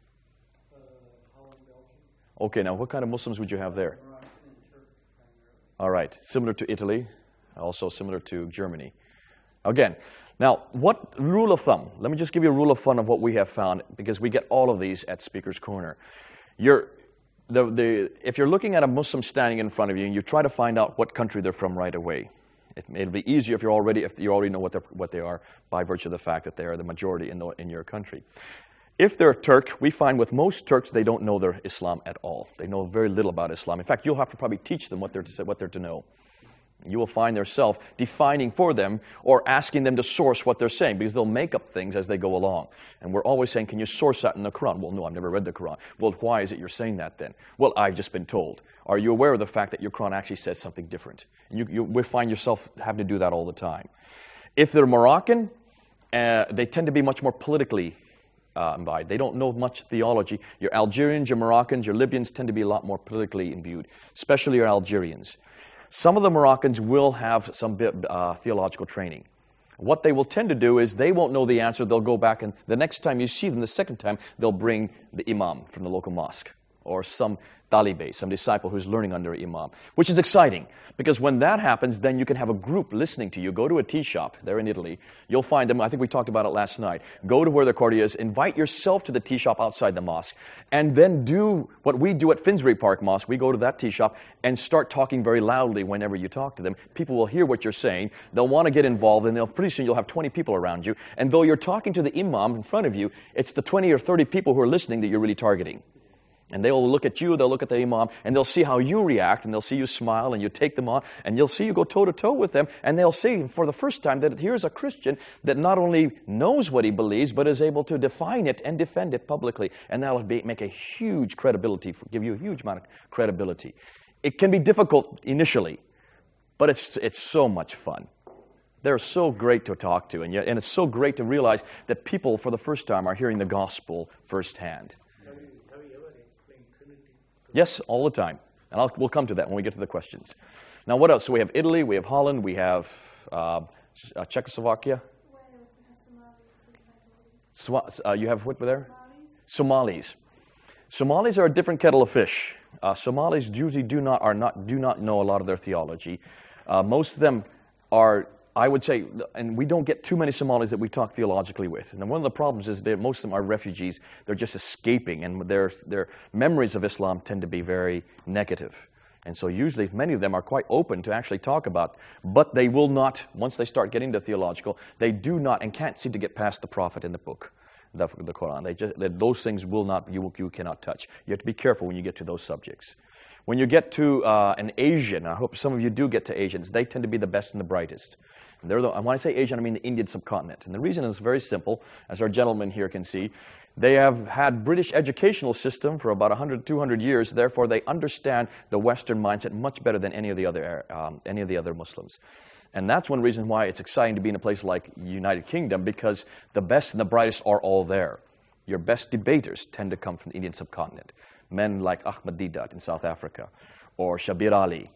Uh, Holland, Belgium. okay, now what kind of Muslims would you have there? Moroccan and Turk primarily. All right, similar to Italy, also similar to Germany. Again, now what rule of thumb? Let me just give you a rule of thumb of what we have found, because we get all of these at Speaker's Corner. You're, the, the, if you're looking at a Muslim standing in front of you, and you try to find out what country they're from right away. It, it'll be easier if you're already if you already know what, what they are by virtue of the fact that they are the majority in, the, in your country. If they're Turk, we find with most Turks they don't know their Islam at all. They know very little about Islam. In fact, you'll have to probably teach them what they're to say, what they're to know. You will find yourself defining for them or asking them to source what they're saying, because they'll make up things as they go along. And we're always saying, can you source that in the Quran? Well, no, I've never read the Quran. Well, why is it you're saying that then? Well, I've just been told. Are you aware of the fact that your Quran actually says something different? And you, you will find yourself having to do that all the time. If they're Moroccan, uh, they tend to be much more politically uh, imbibed. They don't know much theology. Your Algerians, your Moroccans, your Libyans tend to be a lot more politically imbued, especially your Algerians. Some of the Moroccans will have some bit, uh, theological training. What they will tend to do is they won't know the answer. They'll go back, and the next time you see them, the second time, they'll bring the imam from the local mosque or some talibe, some disciple who's learning under an imam, which is exciting, because when that happens, then you can have a group listening to you. Go to a tea shop there in Italy. You'll find them. I think we talked about it last night. Go to where the court is. Invite yourself to the tea shop outside the mosque, and then do what we do at Finsbury Park Mosque. We go to that tea shop and start talking very loudly whenever you talk to them. People will hear what you're saying. They'll want to get involved, and they'll, pretty soon you'll have twenty people around you. And though you're talking to the imam in front of you, it's the twenty or thirty people who are listening that you're really targeting. And they will look at you, they'll look at the imam, and they'll see how you react, and they'll see you smile, and you take them on, and you'll see you go toe-to-toe with them, and they'll see for the first time that here's a Christian that not only knows what he believes, but is able to define it and defend it publicly. And that'll be, make a huge credibility, give you a huge amount of credibility. It can be difficult initially, but it's, it's so much fun. They're so great to talk to, and, yet, and it's so great to realize that people, for the first time, are hearing the gospel firsthand. Have you, have you ever explained Trinity? Yes, all the time. And I'll, we'll come to that when we get to the questions. Now, what else? So we have Italy, we have Holland, we have uh, uh, Czechoslovakia. Swa- uh, you have what there? Somalis. Somalis are a different kettle of fish. Uh, Somalis usually do not are not do not know a lot of their theology. Uh, most of them are I would say, and we don't get too many Somalis that we talk theologically with. And one of the problems is that most of them are refugees. They're just escaping, and their, their memories of Islam tend to be very negative. And so usually many of them are quite open to actually talk about, but they will not, once they start getting to theological, they do not and can't seem to get past the prophet in the book, the, the Quran. They just, they, those things will not, you, you cannot touch. You have to be careful when you get to those subjects. When you get to uh, an Asian, I hope some of you do get to Asians, they tend to be the best and the brightest. And they're the, and when I say Asian, I mean the Indian subcontinent. And the reason is very simple, as our gentleman here can see. They have had British educational system for about one hundred, two hundred years. Therefore, they understand the Western mindset much better than any of the other, um, any of the other Muslims. And that's one reason why it's exciting to be in a place like United Kingdom, because the best and the brightest are all there. Your best debaters tend to come from the Indian subcontinent. Men like Ahmad Didat in South Africa, or Shabir Ali,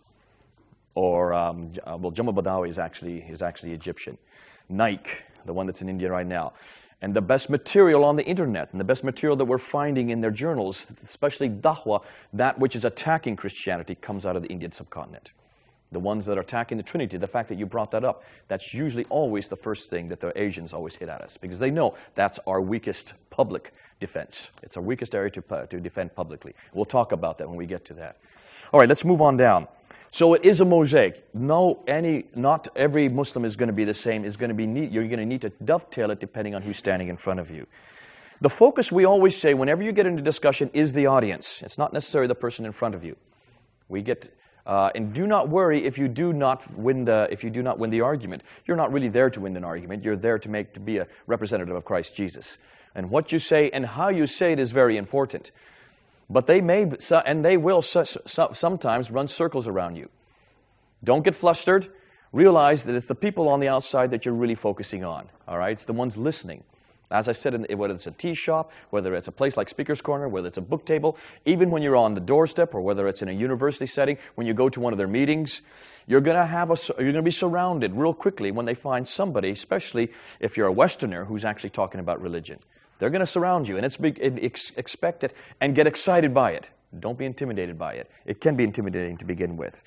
or, um, uh, well, Jamal Badawi is actually, is actually Egyptian. Naik, the one that's in India right now. And the best material on the internet, and the best material that we're finding in their journals, especially Dawah, that which is attacking Christianity, comes out of the Indian subcontinent. The ones that are attacking the Trinity, the fact that you brought that up, that's usually always the first thing that the Asians always hit at us, because they know that's our weakest public defense. It's our weakest area to, to defend publicly. We'll talk about that when we get to that. All right, let's move on down. So it is a mosaic. No, any, not every Muslim is going to be the same. Is going to be neat. You're going to need to dovetail it depending on who's standing in front of you. The focus, we always say, whenever you get into discussion, is the audience. It's not necessarily the person in front of you. We get, uh, and do not worry if you do not win the if you do not win the argument. You're not really there to win an argument. You're there to make to be a representative of Christ Jesus. And what you say and how you say it is very important. But they may, and they will sometimes run circles around you. Don't get flustered. Realize that it's the people on the outside that you're really focusing on. All right? It's the ones listening. As I said, whether it's a tea shop, whether it's a place like Speaker's Corner, whether it's a book table, even when you're on the doorstep, or whether it's in a university setting, when you go to one of their meetings, you're going to have a, you're going to be surrounded real quickly when they find somebody, especially if you're a Westerner who's actually talking about religion. They're going to surround you, and it's be, ex, expect it and get excited by it. Don't be intimidated by it. It can be intimidating to begin with.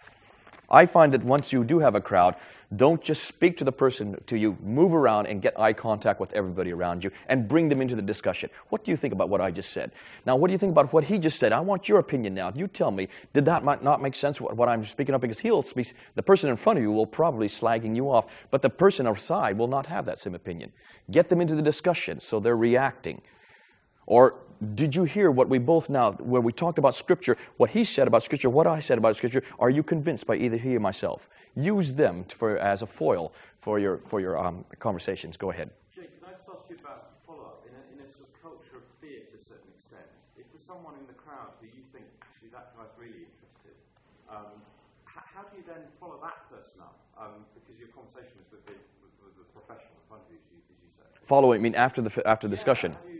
I find that once you do have a crowd, don't just speak to the person to you. Move around and get eye contact with everybody around you and bring them into the discussion. What do you think about what I just said? Now, what do you think about what he just said? I want your opinion now. You tell me, did that not make sense, what, what I'm speaking of? Because he'll speak, the person in front of you will probably slagging you off, but the person outside will not have that same opinion. Get them into the discussion so they're reacting. Or did you hear what we both now, where we talked about Scripture, what he said about Scripture, what I said about Scripture? Are you convinced by either he or myself? Use them for, as a foil for your, for your um, conversations. Go ahead. Jake, can I just ask you about follow-up? In a, in a sort of culture of fear to a certain extent, if there's someone in the crowd who you think, actually, that guy's really interested, um, h- how do you then follow that person up? Um, because your conversation is with the, with, with the professional in front of you, as you, as you say. Following, I mean, after the, after the discussion. Yeah,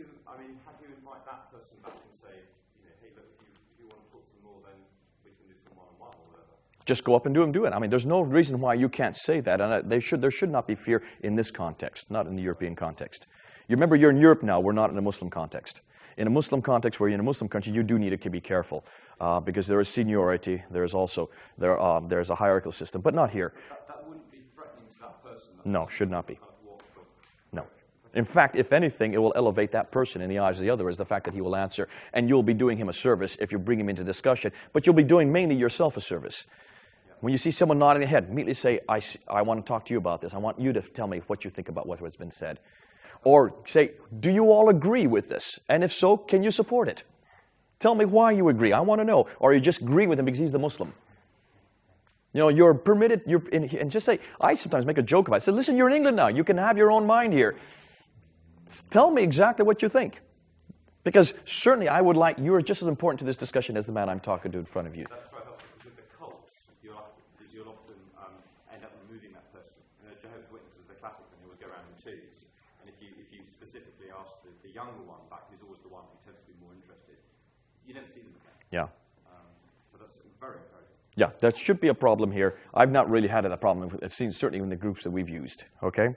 person back and say, you know, hey, look, if you, if you want to talk to them more, then we can do some one-on-one or whatever. Just go up and do them, do it. I mean, there's no reason why you can't say that, and they should, there should not be fear in this context, not in the European context. You remember, you're in Europe now, we're not in a Muslim context. In a Muslim context, where you're in a Muslim country, you do need to be careful, uh, because there is seniority, there is also, there, um, there's a hierarchical system, but not here. That, that wouldn't be threatening to that person. That no, should not be. Kind of no. In fact, if anything, it will elevate that person in the eyes of the other, is the fact that he will answer, and you'll be doing him a service if you bring him into discussion, but you'll be doing mainly yourself a service. Yeah. When you see someone nodding their head, immediately say, I, I want to talk to you about this. I want you to tell me what you think about what has been said. Or say, do you all agree with this? And if so, can you support it? Tell me why you agree. I want to know. Or are you just agreeing with him because he's the Muslim? You know, you're permitted, you're in, and just say, I sometimes make a joke about it. I say, listen, you're in England now. You can have your own mind here. Tell me exactly what you think. Because certainly I would like, you are just as important to this discussion as the man I'm talking to in front of you. That's quite helpful, because with the cults, you'll often, you'll often um, end up removing that person. And the Jehovah's Witnesses, the classic one, who would go around in twos. And if you, if you specifically ask the, the younger one back, who's always the one who tends to be more interested, you never see them again. Yeah. Um, so that's very encouraging. Yeah, that should be a problem here. I've not really had that problem. It seems certainly in the groups that we've used. Okay?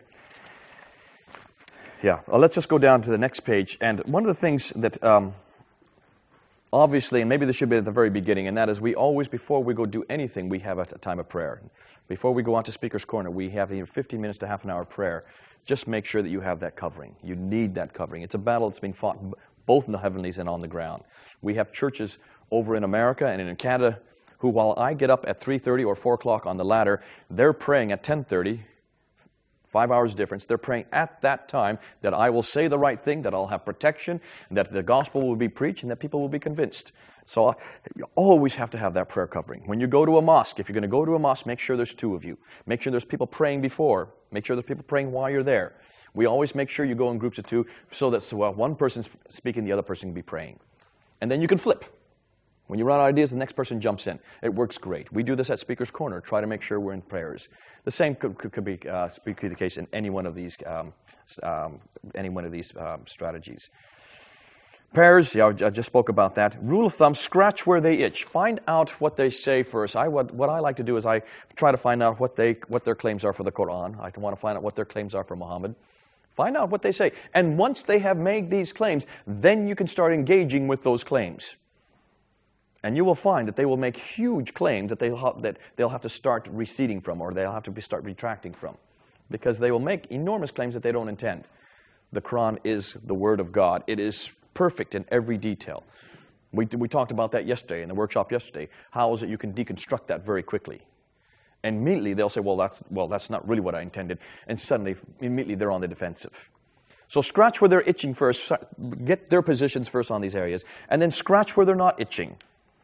Yeah, well, let's just go down to the next page. And one of the things that um, obviously, and maybe this should be at the very beginning, and that is we always, before we go do anything, we have a, a time of prayer. Before we go on to Speaker's Corner, we have either fifteen minutes to half an hour prayer. Just make sure that you have that covering. You need that covering. It's a battle that's being fought both in the heavenlies and on the ground. We have churches over in America and in Canada who, while I get up at three thirty or four o'clock on the ladder, they're praying at ten thirty, five hours difference. They're praying at that time that I will say the right thing, that I'll have protection, that the gospel will be preached, and that people will be convinced. So you always have to have that prayer covering. When you go to a mosque, if you're going to go to a mosque, make sure there's two of you. Make sure there's people praying before. Make sure there's people praying while you're there. We always make sure you go in groups of two so that so while one person's speaking, the other person can be praying. And then you can flip. When you run out of ideas, the next person jumps in. It works great. We do this at Speaker's Corner. Try to make sure we're in prayers. The same could, could, could be uh, could be the case in any one of these um, um, any one of these um, strategies. Prayers, yeah, I just spoke about that. Rule of thumb: scratch where they itch. Find out what they say first. I what, what I like to do is I try to find out what they what their claims are for the Quran. I want to find out what their claims are for Muhammad. Find out what they say, and once they have made these claims, then you can start engaging with those claims. And you will find that they will make huge claims that they'll have, that they'll have to start receding from, or they'll have to be start retracting from, because they will make enormous claims that they don't intend. The Quran is the Word of God. It is perfect in every detail. We, we talked about that yesterday in the workshop yesterday. How is it you can deconstruct that very quickly? And immediately they'll say, well, that's, well, that's not really what I intended. And suddenly, immediately they're on the defensive. So scratch where they're itching first. Get their positions first on these areas. And then scratch where they're not itching.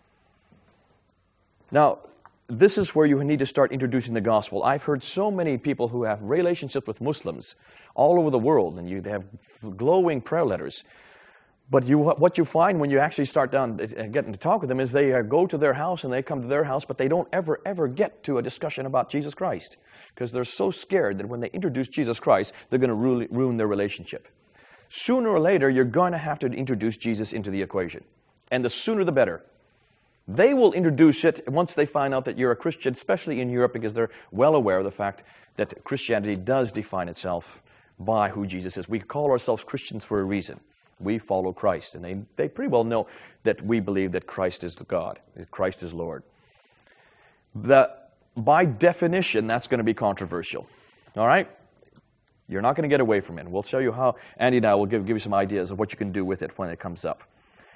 Now, this is where you need to start introducing the gospel. I've heard so many people who have relationships with Muslims all over the world, and you they have glowing prayer letters. But you, what you find when you actually start down getting to talk with them is they go to their house and they come to their house, but they don't ever, ever get to a discussion about Jesus Christ, because they're so scared that when they introduce Jesus Christ, they're going to ruin their relationship. Sooner or later, you're going to have to introduce Jesus into the equation. And the sooner the better. They will introduce it once they find out that you're a Christian, especially in Europe, because they're well aware of the fact that Christianity does define itself by who Jesus is. We call ourselves Christians for a reason. We follow Christ, and they, they pretty well know that we believe that Christ is God, that Christ is Lord. The, by definition, that's going to be controversial. All right? You're not going to get away from it. We'll show you how. Andy and I will give, give you some ideas of what you can do with it when it comes up.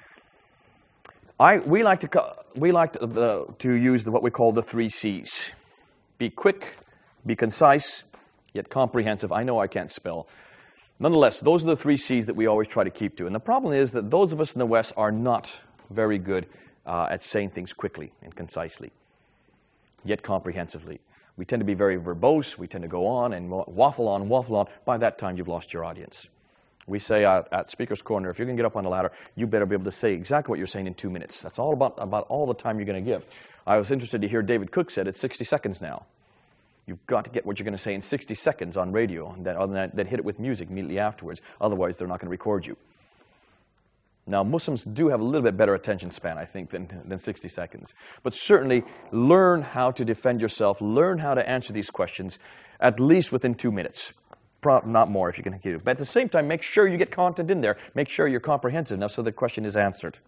I, we like to we like to, the, to use the, what we call the three C's. Be quick, be concise, yet comprehensive. I know I can't spell. Nonetheless, those are the three C's that we always try to keep to. And the problem is that those of us in the West are not very good uh, at saying things quickly and concisely, yet comprehensively. We tend to be very verbose. We tend to go on and waffle on, waffle on. By that time, you've lost your audience. We say uh, at Speaker's Corner, if you can get up on the ladder, you better be able to say exactly what you're saying in two minutes. That's all about, about all the time you're going to give. I was interested to hear David Cook said it's sixty seconds now. You've got to get what you're going to say in sixty seconds on radio, and then, other than that, then hit it with music immediately afterwards. Otherwise, they're not going to record you. Now, Muslims do have a little bit better attention span, I think, than, than sixty seconds. But certainly, learn how to defend yourself. Learn how to answer these questions, at least within two minutes. Not more if you can do it. But at the same time, make sure you get content in there. Make sure you're comprehensive enough so the question is answered.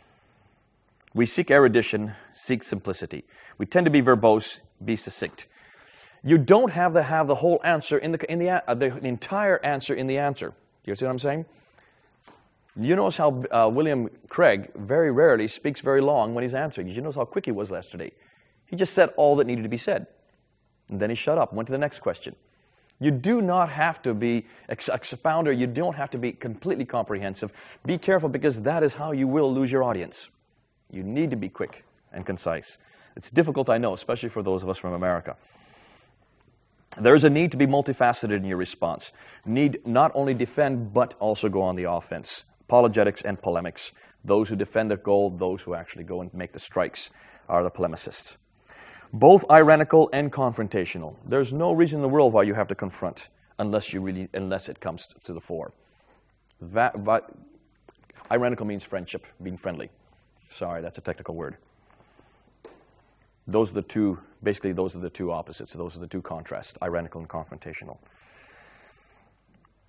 We seek erudition, seek simplicity. We tend to be verbose, be succinct. You don't have to have the whole answer in the in the, uh, the entire answer in the answer. Do you see what I'm saying? You notice how uh, William Craig very rarely speaks very long when he's answering. You notice how quick he was yesterday. He just said all that needed to be said. And then he shut up and went to the next question. You do not have to be an expounder. You don't have to be completely comprehensive. Be careful, because that is how you will lose your audience. You need to be quick and concise. It's difficult, I know, especially for those of us from America. There's a need to be multifaceted in your response. Need not only defend, but also go on the offense. Apologetics and polemics. Those who defend their goal, those who actually go and make the strikes are the polemicists. Both ironical and confrontational. There's no reason in the world why you have to confront unless you really, unless it comes to the fore. That, but, ironical means friendship, being friendly. Sorry, that's a technical word. Those are the two, basically those are the two opposites. Those are the two contrasts, ironical and confrontational.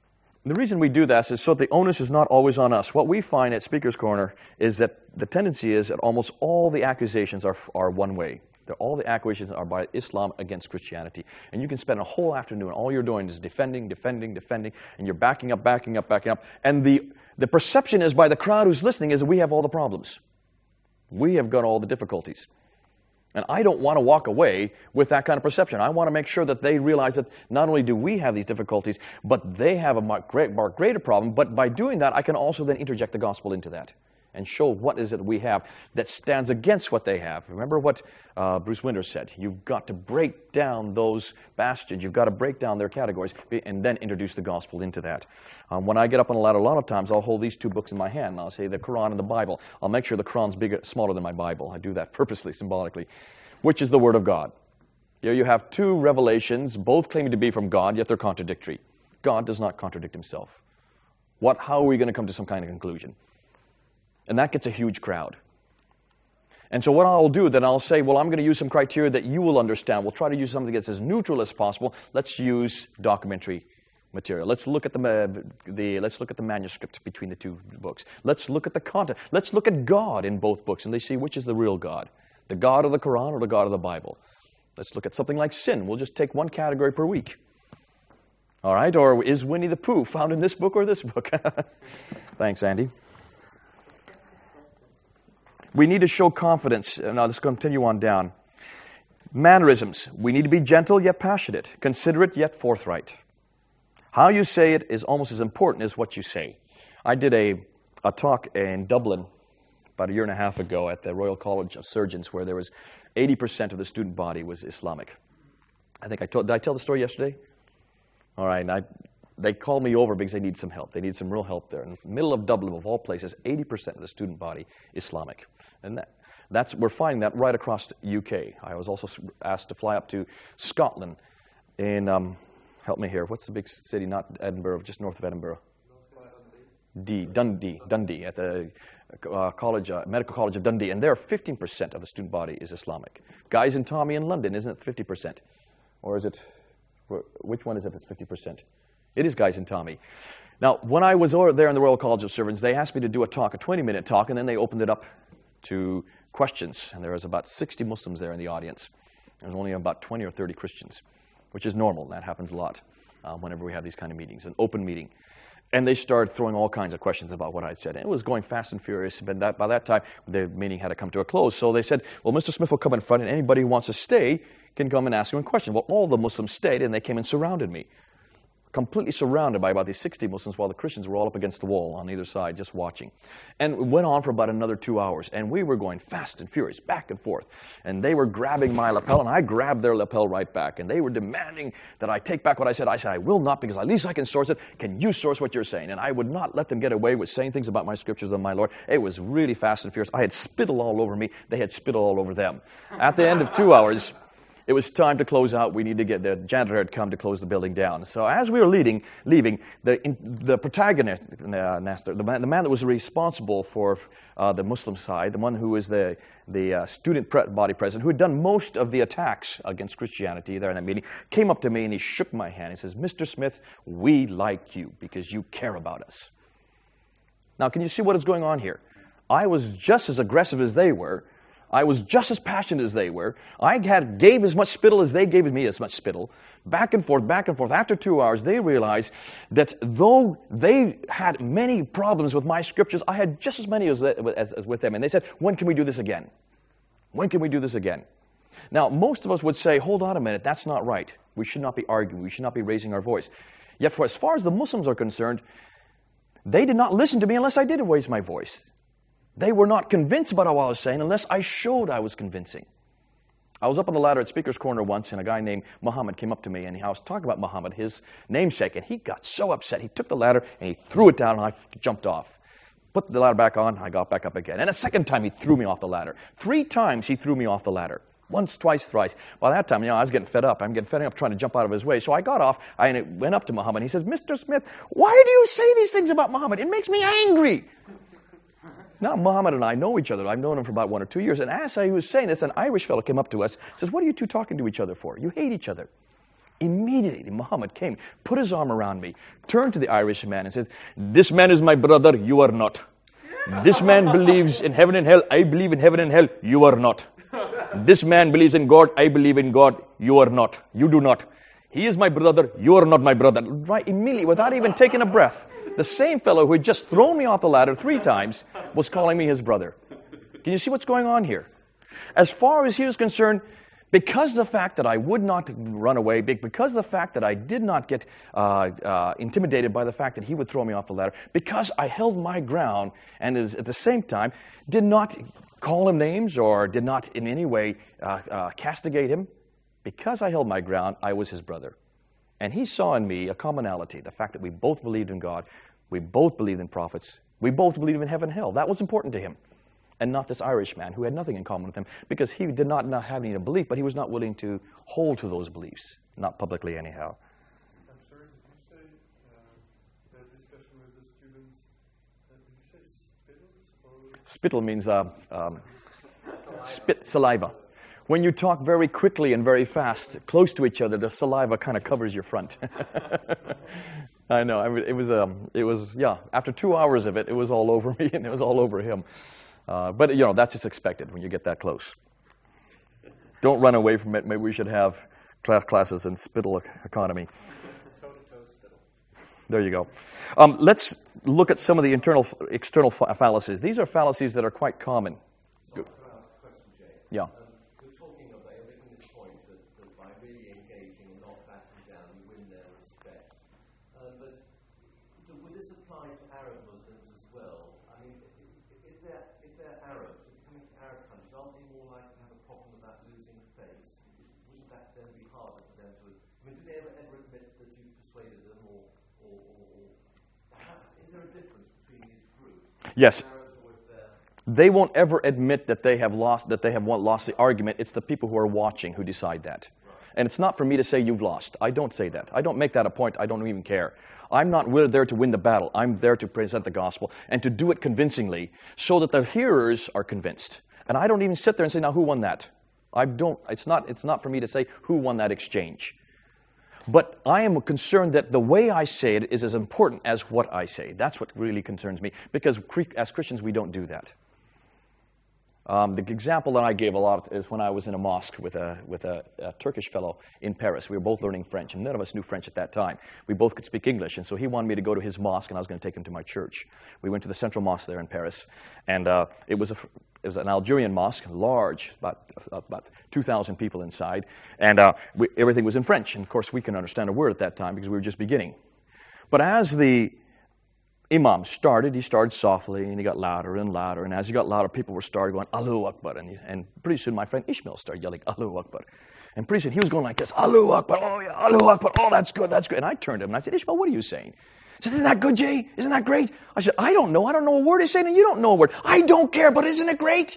The reason we do that is so that the onus is not always on us. What we find at Speaker's Corner is that the tendency is that almost all the accusations are, are one way. They're, all the accusations are by Islam against Christianity. And you can spend a whole afternoon, all you're doing is defending, defending, defending, and you're backing up, backing up, backing up. And the, the perception is by the crowd who's listening is that we have all the problems. We have got all the difficulties. And I don't want to walk away with that kind of perception. I want to make sure that they realize that not only do we have these difficulties, but they have a much greater problem. But by doing that, I can also then interject the gospel into that and show what is it we have that stands against what they have. Remember what uh, Bruce Winter said. You've got to break down those bastions. You've got to break down their categories and then introduce the gospel into that. Um, when I get up on a ladder, a lot of times I'll hold these two books in my hand. I'll say the Quran and the Bible. I'll make sure the Quran's bigger, smaller than my Bible. I do that purposely, symbolically, which is the Word of God. Here you have two revelations, both claiming to be from God, yet they're contradictory. God does not contradict himself. What, how are we going to come to some kind of conclusion? And that gets a huge crowd. And so what I'll do, then I'll say, well, I'm going to use some criteria that you will understand. We'll try to use something that's as neutral as possible. Let's use documentary material. Let's look at the, uh, the let's look at the manuscript between the two books. Let's look at the content. Let's look at God in both books, and they see which is the real God, the God of the Quran or the God of the Bible. Let's look at something like sin. We'll just take one category per week. All right? Or is Winnie the Pooh found in this book or this book? Thanks, Andy. We need to show confidence. Now, let's continue on down. Mannerisms. We need to be gentle yet passionate, considerate yet forthright. How you say it is almost as important as what you say. I did a, a talk in Dublin about a year and a half ago at the Royal College of Surgeons, where there was eighty percent of the student body was Islamic. I think I told, did I tell the story yesterday? All right, and I, they called me over because they need some help. They need some real help there. In the middle of Dublin, of all places, eighty percent of the student body Islamic. And that, that's, we're finding that right across the U K. I was also asked to fly up to Scotland in, um, help me here, what's the big city, not Edinburgh, just north of Edinburgh? D, Dundee, Dundee, at the uh, college, uh, Medical College of Dundee. And there, fifteen percent of the student body is Islamic. Guys in Tommy in London, isn't it fifty percent? Or is it, which one is it if it's fifty percent? It is Guys in Tommy. Now, when I was over there in the Royal College of Surgeons, they asked me to do a talk, a twenty-minute talk, and then they opened it up to questions. And there was about sixty Muslims there in the audience. There was only about twenty or thirty Christians, which is normal. That happens a lot uh, whenever we have these kind of meetings, an open meeting. And they started throwing all kinds of questions about what I said. And it was going fast and furious, but that, by that time, the meeting had to come to a close. So they said, well, Mister Smith will come in front, and anybody who wants to stay can come and ask him a question. Well, all the Muslims stayed, and they came and surrounded me. Completely surrounded by about these sixty Muslims, while the Christians were all up against the wall on either side, just watching. And it went on for about another two hours, and we were going fast and furious, back and forth. And they were grabbing my lapel, and I grabbed their lapel right back. And they were demanding that I take back what I said. I said, I will not, because at least I can source it. Can you source what you're saying? And I would not let them get away with saying things about my scriptures and my Lord. It was really fast and furious. I had spittle all over me. They had spittle all over them. At the end of two hours, it was time to close out. We need to get, the janitor had come to close the building down. So as we were leading, leaving, the, in, the protagonist, uh, Nasser, the, man, the man that was responsible for uh, the Muslim side, the one who was the, the uh, student pre body president, who had done most of the attacks against Christianity there in that meeting, came up to me and he shook my hand. He says, Mister Smith, we like you because you care about us. Now, can you see what is going on here? I was just as aggressive as they were. I was just as passionate as they were. I had gave as much spittle as they gave me as much spittle. Back and forth, back and forth. After two hours, they realized that though they had many problems with my scriptures, I had just as many as, as, as with them. And they said, when can we do this again? When can we do this again? Now, most of us would say, hold on a minute, that's not right. We should not be arguing. We should not be raising our voice. Yet for as far as the Muslims are concerned, they did not listen to me unless I did raise my voice. They were not convinced about what I was saying unless I showed I was convincing. I was up on the ladder at Speaker's Corner once, and a guy named Muhammad came up to me, and I was talking about Muhammad, his namesake, and he got so upset. He took the ladder, and he threw it down, and I jumped off. Put the ladder back on, I got back up again. And a second time, he threw me off the ladder. Three times, he threw me off the ladder. Once, twice, thrice. By that time, you know, I was getting fed up. I'm getting fed up trying to jump out of his way. So I got off. I went up to Muhammad. He says, Mister Smith, why do you say these things about Muhammad? It makes me angry. Now, Muhammad and I know each other. I've known him for about one or two years. And as I was saying this, an Irish fellow came up to us and says, what are you two talking to each other for? You hate each other. Immediately, Muhammad came, put his arm around me, turned to the Irish man and said, "This man is my brother, you are not. This man believes in heaven and hell, I believe in heaven and hell, you are not. This man believes in God, I believe in God, you are not. You do not. He is my brother, you are not my brother." Right, immediately, without even taking a breath, the same fellow who had just thrown me off the ladder three times was calling me his brother. Can you see what's going on here? As far as he was concerned, because of the fact that I would not run away, because of the fact that I did not get uh, uh, intimidated by the fact that he would throw me off the ladder, because I held my ground and at the same time did not call him names or did not in any way uh, uh, castigate him, because I held my ground, I was his brother. And he saw in me a commonality, the fact that we both believed in God, we both believed in prophets, we both believed in heaven and hell. That was important to him. And not this Irish man who had nothing in common with him, because he did not have any belief, but he was not willing to hold to those beliefs, not publicly anyhow. I'm sorry, did you say uh, the discussion with the students, uh, did you say spittles? Or Spittle means uh, um, spit, saliva. When you talk very quickly and very fast, close to each other, the saliva kind of covers your front. I know, I mean, it was, um, it was, yeah, after two hours of it, it was all over me and it was all over him. Uh, but, you know, that's just expected when you get that close. Don't run away from it. Maybe we should have class classes in spittle economy. There you go. Um, let's look at some of the internal, external fa fallacies. These are fallacies that are quite common. So, uh, question, Jay. Yeah. Um, we're talking about, you're making this point that, that by really engaging and not backing down, you win their respect. Uh, but do, would this apply to Arab Muslims as well? I mean, if they're, if they're Arab, if they're coming to Arab countries, aren't they more likely to have a problem about losing face? Wouldn't that then be harder for them to... I mean, do they ever, ever admit that you persuaded them, or, or, or, or how, is there a difference between these groups? Yes. Arabs or if they're... They won't ever admit that they have lost, that they have lost the argument. It's the people who are watching who decide that. And it's not for me to say you've lost. I don't say that. I don't make that a point. I don't even care. I'm not there to win the battle. I'm there to present the gospel and to do it convincingly so that the hearers are convinced. And I don't even sit there and say, now, who won that? I don't. It's not, it's not for me to say who won that exchange. But I am concerned that the way I say it is as important as what I say. That's what really concerns me, because as Christians, we don't do that. Um, the example that I gave a lot is when I was in a mosque with a with a, a Turkish fellow in Paris. We were both learning French, and none of us knew French at that time. We both could speak English, and so he wanted me to go to his mosque, and I was going to take him to my church. We went to the central mosque there in Paris, and uh, it was a it was an Algerian mosque, large, about about two thousand people inside, and uh, we, everything was in French. And of course, we couldn't understand a word at that time because we were just beginning. But as the Imam started, he started softly, and he got louder and louder. And as he got louder, people were started going, Allahu Akbar. And, and pretty soon, my friend Ishmael started yelling, Allahu Akbar. And pretty soon, he was going like this, Allahu Akbar, oh yeah, Allahu Akbar, oh, that's good, that's good. And I turned to him, and I said, Ishmael, what are you saying? He said, isn't that good, Jay? Isn't that great? I said, I don't know. I don't know a word he's saying, and you don't know a word. I don't care, but isn't it great?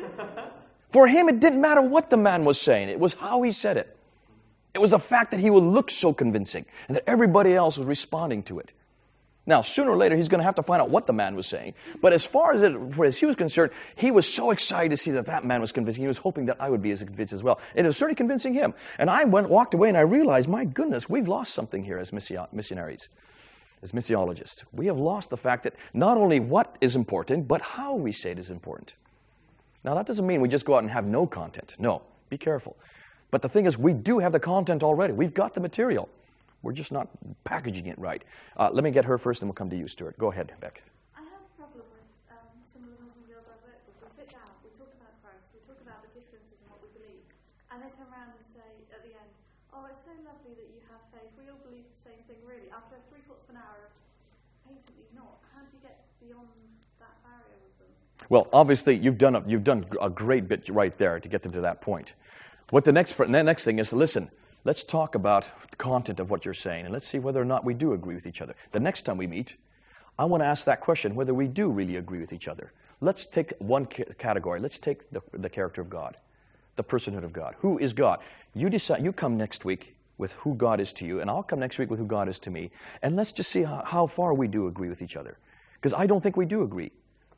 For him, it didn't matter what the man was saying. It was how he said it. It was the fact that he would look so convincing, and that everybody else was responding to it. Now, sooner or later, he's going to have to find out what the man was saying. But as far as, it, as he was concerned, he was so excited to see that that man was convincing. He was hoping that I would be as convinced as well. And it was certainly convincing him. And I went, walked away, and I realized, my goodness, we've lost something here as missionaries, as missiologists. We have lost the fact that not only what is important, but how we say it is important. Now, that doesn't mean we just go out and have no content. No, be careful. But the thing is, we do have the content already. We've got the material. We're just not packaging it right. Uh, let me get her first, and we'll come to you, Stuart. Go ahead, Beck. I have a problem with um, some of the Muslim girls I've worked with. We sit down, we talk about Christ, we talk about the differences in what we believe, and they turn around and say at the end, oh, it's so lovely that you have faith. We all believe the same thing, really. After three quarters of an hour of patently not, how do you get beyond that barrier with them? Well, obviously, you've done a, you've done a great bit right there to get them to that point. What the next, the next thing is to listen. Let's talk about the content of what you're saying, and let's see whether or not we do agree with each other. The next time we meet, I want to ask that question, whether we do really agree with each other. Let's take one ca category. Let's take the, the character of God, the personhood of God. Who is God? You decide. You come next week with who God is to you, and I'll come next week with who God is to me, and let's just see how, how far we do agree with each other. Because I don't think we do agree.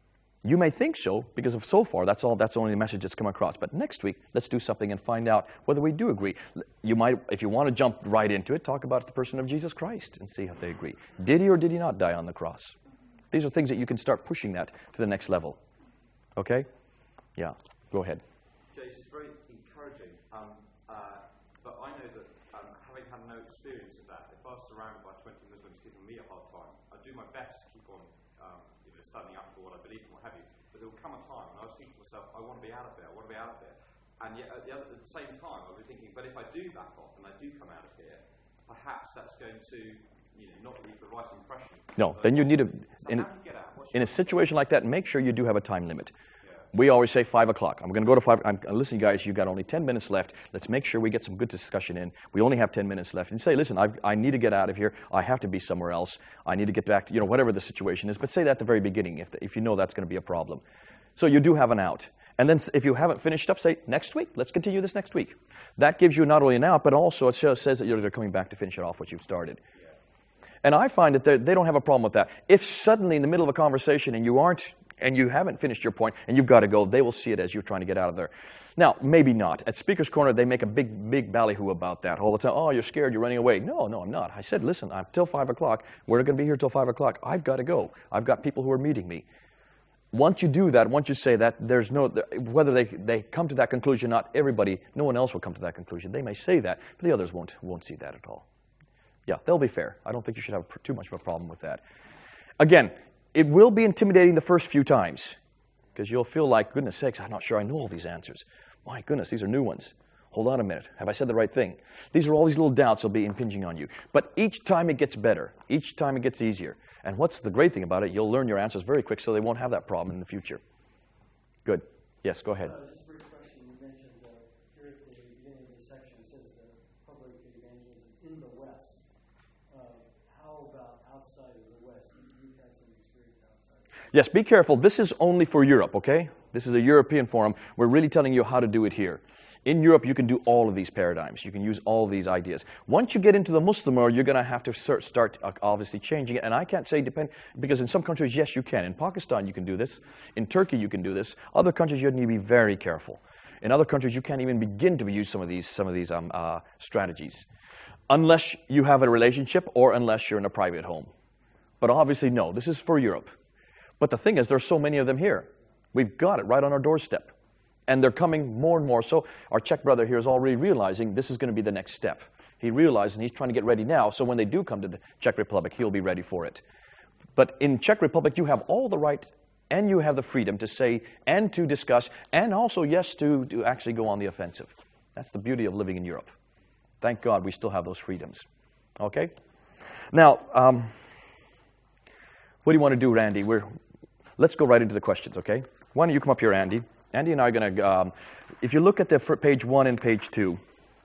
You may think so, because of so far, that's all. That's only the message that's come across. But next week, let's do something and find out whether we do agree. You might, if you want to jump right into it, talk about the person of Jesus Christ and see if they agree. Did he or did he not die on the cross? These are things that you can start pushing that to the next level. Okay? Yeah, go ahead. Jace, it's very encouraging, um, uh, but I know that um, having had no experience of that, if I was surrounded by twenty Muslims giving me a hard time, I'd do my best to keep on um, you know, standing up for what I believe and what have you. But there will come a time, and I was thinking to myself, I want to be out of there, I want to be out of there. And yet at the, other, at the same time, I was thinking, but if I do back off and I do come out of here, perhaps that's going to, you know, not leave the right impression. No, then you need to, so in, how do you get out? What's in a your- situation like that, make sure you do have a time limit. We always say five o'clock. I'm going to go to five. I'm, listen, guys, you've got only ten minutes left. Let's make sure we get some good discussion in. We only have ten minutes left. And say, listen, I've, I need to get out of here. I have to be somewhere else. I need to get back to, you know, whatever the situation is. But say that at the very beginning if, if you know that's going to be a problem. So you do have an out. And then if you haven't finished up, say, next week. Let's continue this next week. That gives you not only an out, but also it says that you're, they're coming back to finish it off what you've started. And I find that they don't have a problem with that. If suddenly in the middle of a conversation and you aren't, and you haven't finished your point, and you've got to go, they will see it as you're trying to get out of there. Now, maybe not. At Speaker's Corner, they make a big, big ballyhoo about that all the time. Oh, you're scared, you're running away. No, no, I'm not. I said, listen, I'm till five o'clock. We're going to be here till five o'clock. I've got to go. I've got people who are meeting me. Once you do that, once you say that, there's no, whether they, they come to that conclusion or not, everybody, no one else will come to that conclusion. They may say that, but the others won't, won't see that at all. Yeah, they'll be fair. I don't think you should have too much of a problem with that. Again, it will be intimidating the first few times, because you'll feel like, goodness sakes, I'm not sure I know all these answers. My goodness, these are new ones. Hold on a minute. Have I said the right thing? These are all these little doubts that will be impinging on you. But each time it gets better. Each time it gets easier. And what's the great thing about it? You'll learn your answers very quick so they won't have that problem in the future. Good. Yes, go ahead. Uh, just a brief question. You mentioned uh, here at the beginning of this section, it says the public evangelism in the West. Uh, how about outside of the West? You've had some experience outside. Yes, be careful. This is only for Europe, okay? This is a European forum. We're really telling you how to do it here. In Europe, you can do all of these paradigms. You can use all of these ideas. Once you get into the Muslim world, you're going to have to start uh, obviously changing it. And I can't say depend, because in some countries, yes, you can. In Pakistan, you can do this. In Turkey, you can do this. Other countries, you need to be very careful. In other countries, you can't even begin to use some of these, some of these um, uh, strategies, unless you have a relationship or unless you're in a private home. But obviously, no. This is for Europe. But the thing is, there's so many of them here. We've got it right on our doorstep. And they're coming more and more. So our Czech brother here is already realizing this is going to be the next step. He realizes, and he's trying to get ready now, so when they do come to the Czech Republic, he'll be ready for it. But in Czech Republic, you have all the right and you have the freedom to say and to discuss and also, yes, to, to actually go on the offensive. That's the beauty of living in Europe. Thank God we still have those freedoms. Okay? Now, um, what do you want to do, Randy? We're, let's go right into the questions, okay? Why don't you come up here, Andy? Andy and I are going to, um, if you look at the page one and page two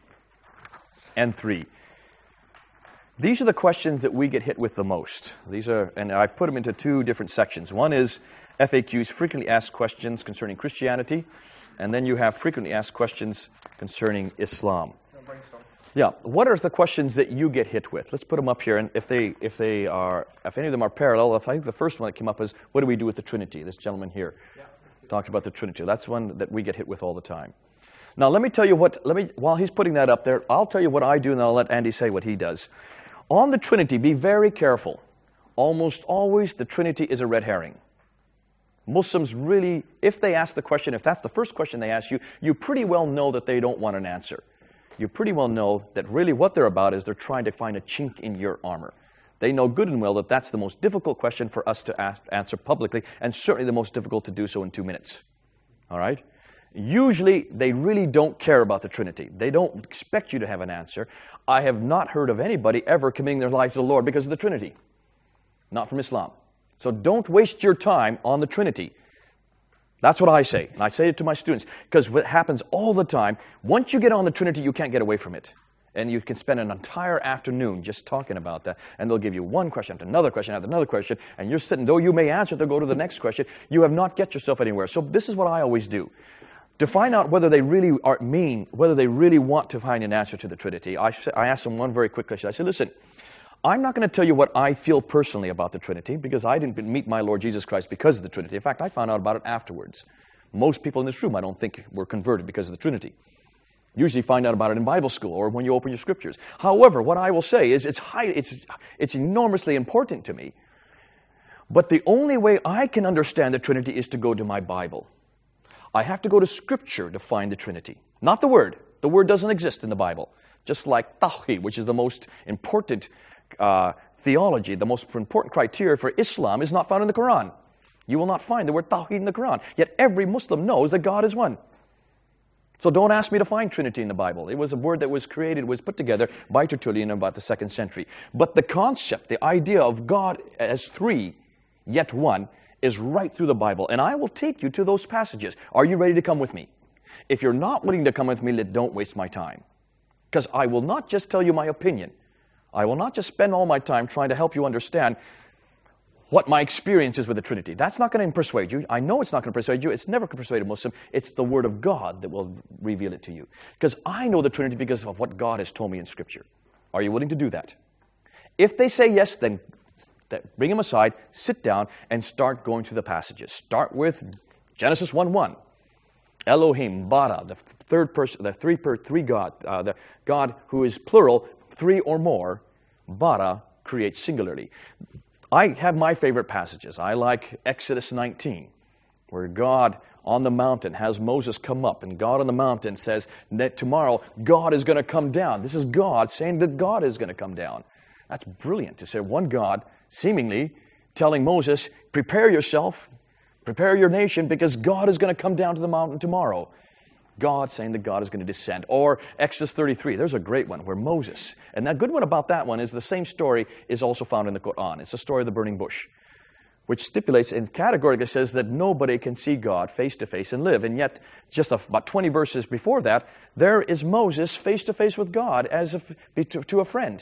and three, these are the questions that we get hit with the most. These are, and I've put them into two different sections. One is F A Qs, frequently asked questions concerning Christianity, and then you have frequently asked questions concerning Islam. Yeah, what are the questions that you get hit with? Let's put them up here, and if they, if they are, if any of them are parallel, I think the first one that came up is, what do we do with the Trinity? This gentleman here. Yeah. Talked about the Trinity. That's one that we get hit with all the time. Now, let me tell you what, let me, while he's putting that up there, I'll tell you what I do, and I'll let Andy say what he does. On the Trinity, be very careful. Almost always, the Trinity is a red herring. Muslims really, if they ask the question, if that's the first question they ask you, you pretty well know that they don't want an answer. You pretty well know that really what they're about is they're trying to find a chink in your armor. They know good and well that that's the most difficult question for us to ask, answer publicly, and certainly the most difficult to do so in two minutes. All right? Usually, they really don't care about the Trinity. They don't expect you to have an answer. I have not heard of anybody ever committing their lives to the Lord because of the Trinity. Not from Islam. So don't waste your time on the Trinity. That's what I say, and I say it to my students, because what happens all the time, once you get on the Trinity, you can't get away from it. And you can spend an entire afternoon just talking about that. And they'll give you one question after another question after another question. And you're sitting, though you may answer, they'll go to the next question. You have not get yourself anywhere. So this is what I always do. To find out whether they really are mean, whether they really want to find an answer to the Trinity, I, I ask them one very quick question. I say, listen, I'm not going to tell you what I feel personally about the Trinity, because I didn't meet my Lord Jesus Christ because of the Trinity. In fact, I found out about it afterwards. Most people in this room, I don't think, were converted because of the Trinity. Usually find out about it in Bible school or when you open your scriptures. However, what I will say is it's, high, it's, it's enormously important to me. But the only way I can understand the Trinity is to go to my Bible. I have to go to Scripture to find the Trinity. Not the Word. The Word doesn't exist in the Bible. Just like Tawhid, which is the most important uh, theology, the most important criteria for Islam, is not found in the Quran. You will not find the word Tawhid in the Quran. Yet every Muslim knows that God is one. So don't ask me to find Trinity in the Bible. It was a word that was created, was put together by Tertullian in about the second century. But the concept, the idea of God as three, yet one, is right through the Bible. And I will take you to those passages. Are you ready to come with me? If you're not willing to come with me, then don't waste my time. Because I will not just tell you my opinion. I will not just spend all my time trying to help you understand what my experience is with the Trinity. That's not going to persuade you. I know it's not going to persuade you. It's never going to persuade a Muslim. It's the Word of God that will reveal it to you. Because I know the Trinity because of what God has told me in Scripture. Are you willing to do that? If they say yes, then bring them aside, sit down, and start going through the passages. Start with Genesis one one. Elohim, Bara, the third person, the three per three God, uh, the God who is plural, three or more. Bara creates singularly. I have my favorite passages. I like Exodus nineteen, where God on the mountain has Moses come up, and God on the mountain says that tomorrow God is going to come down. This is God saying that God is going to come down. That's brilliant to say one God seemingly telling Moses, prepare yourself, prepare your nation, because God is going to come down to the mountain tomorrow. God saying that God is going to descend. Or Exodus thirty-three, there's a great one where Moses, and that good one about that one is the same story is also found in the Quran. It's the story of the burning bush, which stipulates and categorically says that nobody can see God face to face and live. And yet, just about twenty verses before that, there is Moses face to face with God as if to a friend.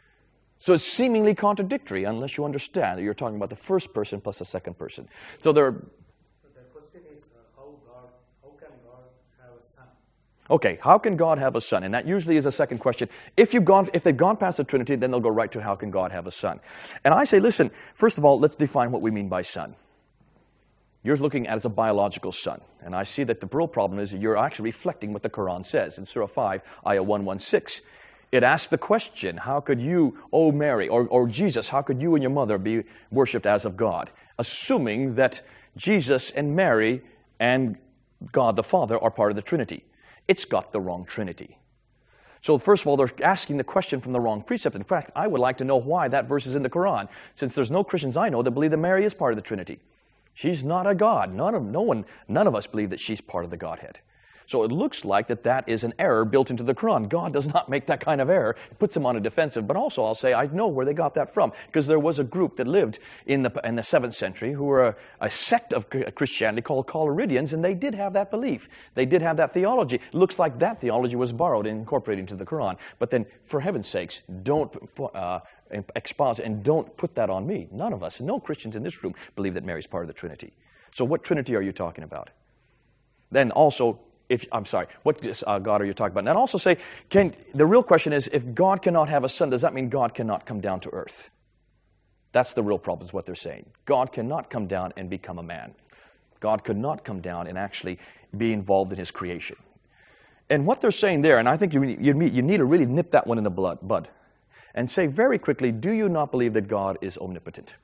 So it's seemingly contradictory unless you understand that you're talking about the first person plus the second person. So there are... So the question is, uh, how God, how can God have a son? Okay, how can God have a son? And that usually is a second question. If you've gone, if they've gone past the Trinity, then they'll go right to how can God have a son. And I say, listen, first of all, let's define what we mean by son. You're looking at it as a biological son. And I see that the real problem is that you're actually reflecting what the Quran says. In Surah five, Ayah one sixteen, it asks the question, how could you, O Mary, or, or Jesus, how could you and your mother be worshipped as of God? Assuming that Jesus and Mary and God the Father are part of the Trinity. It's got the wrong Trinity. So first of all, they're asking the question from the wrong precept. In fact, I would like to know why that verse is in the Quran, since there's no Christians I know that believe that Mary is part of the Trinity. She's not a God. None of, no one, none of us believe that she's part of the Godhead. So it looks like that that is an error built into the Quran. God does not make that kind of error. It puts them on a defensive. But also I'll say I know where they got that from, because there was a group that lived in the in the seventh century who were a, a sect of Christianity called Collyridians, and they did have that belief. They did have that theology. It looks like that theology was borrowed and incorporated into the Quran. But then, for heaven's sakes, don't uh, exposit and don't put that on me. None of us, no Christians in this room, believe that Mary's part of the Trinity. So what Trinity are you talking about? Then also, If, I'm sorry, what uh, God are you talking about? And also say, can, the real question is, if God cannot have a son, does that mean God cannot come down to earth? That's the real problem, is what they're saying. God cannot come down and become a man. God could not come down and actually be involved in his creation. And what they're saying there, and I think you, you, you need to really nip that one in the blood, bud, and say very quickly, do you not believe that God is omnipotent?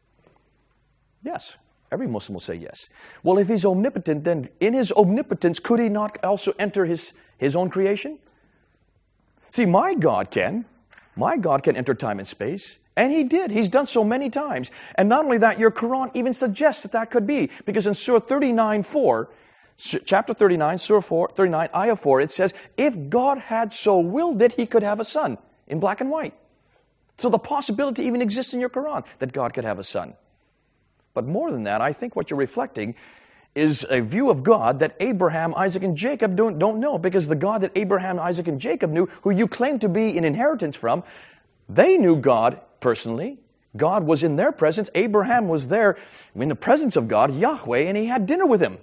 Yes. Every Muslim will say yes. Well, if he's omnipotent, then in his omnipotence, could he not also enter his, his own creation? See, my God can. My God can enter time and space. And he did. He's done so many times. And not only that, your Quran even suggests that that could be. Because in Surah thirty-nine four, chapter thirty-nine, Surah four, thirty-nine, Ayah four, it says, if God had so willed it, he could have a son in black and white. So the possibility even exists in your Quran that God could have a son. But more than that, I think what you're reflecting is a view of God that Abraham, Isaac, and Jacob don't, don't know. Because the God that Abraham, Isaac, and Jacob knew, who you claim to be in inheritance from, they knew God personally. God was in their presence. Abraham was there in the presence of God, Yahweh, and he had dinner with him.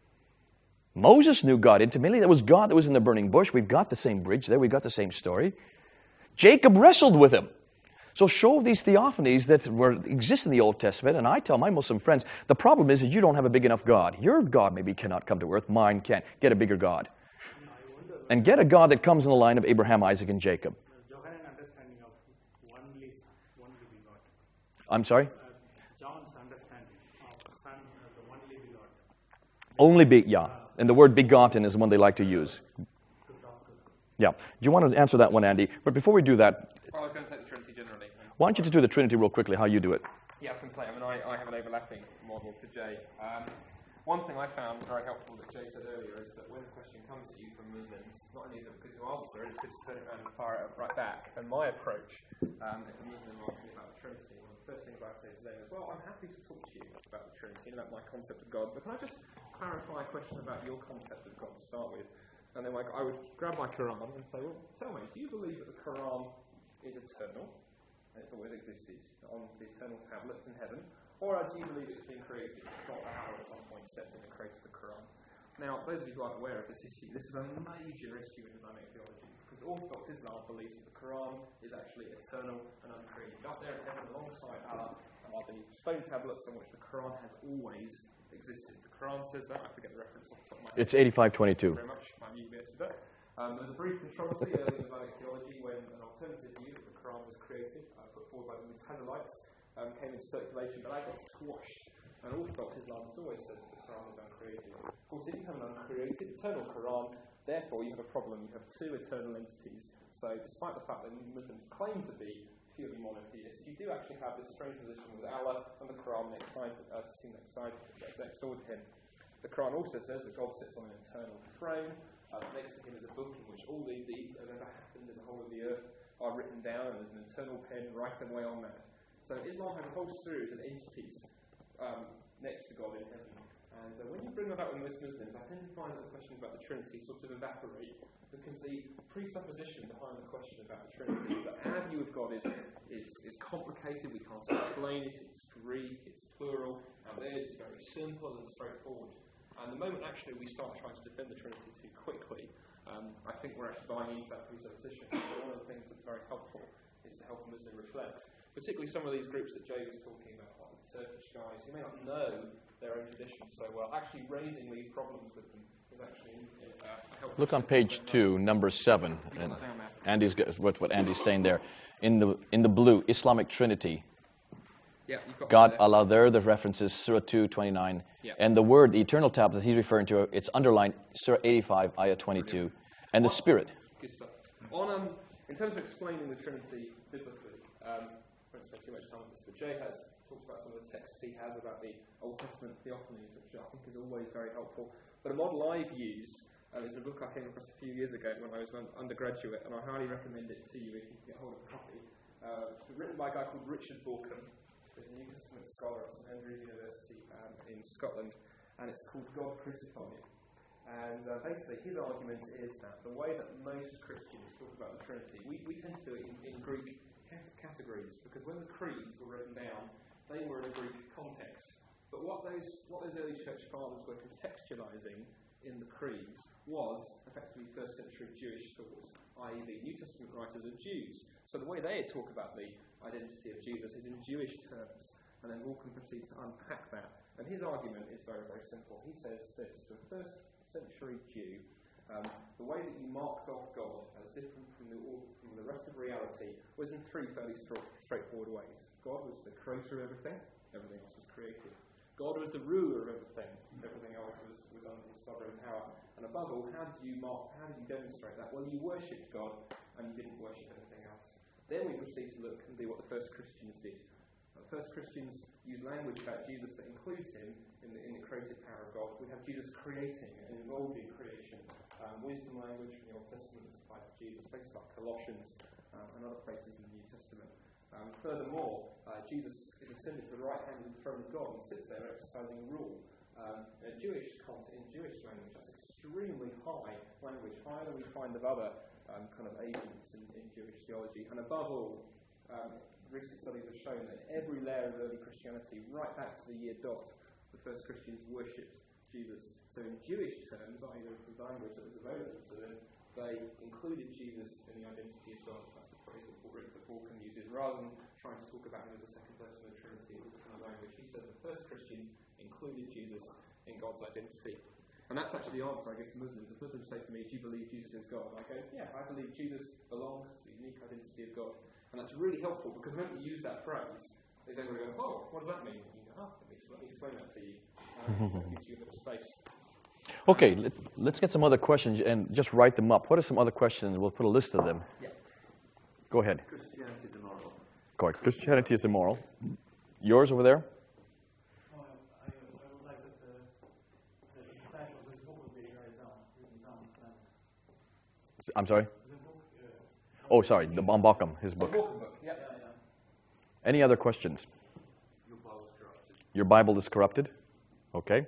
Moses knew God intimately. That was God that was in the burning bush. We've got the same bridge there. We've got the same story. Jacob wrestled with him. So show these theophanies that were exist in the Old Testament, and I tell my Muslim friends, the problem is that you don't have a big enough God. Your God maybe cannot come to earth, mine can't. Get a bigger God. And get a God that comes in the line of Abraham, Isaac, and Jacob. Johannine understanding of only, only begotten. I'm sorry? Uh, John's understanding of Son, uh, the only begotten. Only be, yeah. And the word begotten is the one they like to use. Yeah. Do you want to answer that one, Andy? But before we do that, Well, I was going to say the Trinity generally. why don't you just do the Trinity real quickly, how you do it? Yeah, I was going to say, I mean, I, I have an overlapping model to Jay. Um, one thing I found very helpful that Jay said earlier is that when a question comes to you from Muslims, not only is it good to answer, it's good to turn it around and fire it right back. And my approach, um, if a Muslim asks me about the Trinity, one of the first things I say to them is, well, I'm happy to talk to you about the Trinity and about my concept of God, but can I just clarify a question about your concept of God to start with? And then like, I would grab my Quran and say, well, tell me, do you believe that the Quran is eternal? And it's always existed on the eternal tablets in heaven, or do you believe it's been created? It's not Allah at some point stepped in and created the Quran. Now, those of you who aren't aware of this issue, this is a major issue in Islamic theology, because Orthodox Islam believes that the Quran is actually eternal and uncreated. Up there in heaven, alongside Allah, are the stone tablets on which the Quran has always existed. The Quran says that. I forget the reference off the top of my head. It's eighty-five twenty-two. Very much. My view is that. Um, there was a brief controversy early in Islamic theology when an alternative view that the Quran was created, uh, put forward by the Mutazilites, um, came into circulation, but I got squashed. And Orthodox Islam has always said that the Quran is uncreated. Of course, if you have an uncreated, eternal Quran, therefore you have a problem. You have two eternal entities. So, despite the fact that Muslims claim to be purely monotheist, you do actually have this strange position with Allah and the Quran next side, uh, sitting next side, next door to him. The Quran also says that God sits on an eternal throne. Uh, next to him is a book in which all the deeds that have ever happened in the whole of the earth are written down, and there's an eternal pen writing away on that. So Islam has a whole series of entities um, next to God in heaven. And uh, when you bring that up with most Muslims, I tend to find that the questions about the Trinity sort of evaporate, because the presupposition behind the question about the Trinity is that our view of God is, is, is complicated, we can't explain it, it's Greek, it's plural, and theirs is very simple and straightforward. And the moment actually we start trying to defend the Trinity too quickly, um, I think we're actually buying into that presupposition. So one of the things that's very helpful is to help a Muslim reflect, particularly some of these groups that Jay was talking about, like the Turkish guys, who may not know their own tradition so well. Actually raising these problems with them is actually uh, helpful. Look on page two, number seven. And Andy's got what, what Andy's saying there. In the in the blue, Islamic Trinity. Yeah, you've got God, there. Allah, there, the references, Surah two, twenty-nine. Yeah. And the word, the eternal tablet that he's referring to, it's underlined, Surah eighty-five, Ayah twenty-two. Brilliant. And the Spirit. Good stuff. On, um, in terms of explaining the Trinity biblically, um, I won't spend too much time on this, but Jay has talked about some of the texts he has about the Old Testament theophanies, which I think is always very helpful. But a model I've used um, is a book I came across a few years ago when I was an undergraduate, and I highly recommend it to you if you can get hold of a copy. Uh, it's written by a guy called Richard Borkham. He's a New Testament scholar at St Andrews University um, in Scotland, and it's called God Crucified. And uh, basically his argument is that the way that most Christians talk about the Trinity, we, we tend to do it in, in Greek categories, because when the creeds were written down, they were in a Greek context. But what those what those early church fathers were contextualizing in the creeds was effectively first century Jewish thought, that is the New Testament writers are Jews. So the way they talk about the identity of Jesus is in Jewish terms. And then Walken proceeds to unpack that. And his argument is very, very simple. He says this: the first century Jew, um, the way that you marked off God as different from the, from the rest of reality was in three fairly straight, straightforward ways. God was the creator of everything, everything else was created. God was the ruler of everything, everything else was, was under his sovereign power. And above all, how did you mark, how did you demonstrate that? Well, you worshipped God and you didn't worship anything else. Then we proceed to look and do what the first Christians did. The first Christians use language about Jesus that includes him in the, in the creative power of God. We have Jesus creating and involved in creation. Um, wisdom language from the Old Testament is applied to Jesus, places like Colossians um, and other places in the New Testament. Um, furthermore, uh, Jesus is ascended to the right hand of the throne of God and sits there exercising rule. Um, in Jewish content, in Jewish language, that's extremely high language, higher than we find of other um, kind of agents in, in Jewish theology. And above all, um, recent studies have shown that every layer of early Christianity, right back to the year dot, the first Christians worshipped Jesus. So in Jewish terms, that is the language that was available to them, they included Jesus in the identity of God. That's the phrase that Paul, that Paul can use. Rather than trying to talk about him as a second person of the Trinity, it was kind of language. He says the first Christians included Jesus in God's identity. And that's actually the answer I give to Muslims. If Muslims say to me, do you believe Jesus is God? I go, yeah, I believe Jesus belongs to the unique identity of God. And that's really helpful, because when you use that phrase, they then go, oh, what does that mean? And you go, oh, let me, let me explain that to you. Um, it gives you a bit of space. Okay, let, let's get some other questions and just write them up. What are some other questions? We'll put a list of them. Yeah. Go ahead. Christianity is immoral. Go ahead. Christianity is immoral. Yours over there? Oh, I, I would like that the, the, the title of this book would be written down, written down. Then. I'm sorry? The book, uh, Oh, sorry, the Bombockham, his book. Walker book. Yeah. yeah, yeah. Any other questions? Your Bible's corrupted. Your Bible is corrupted? Okay.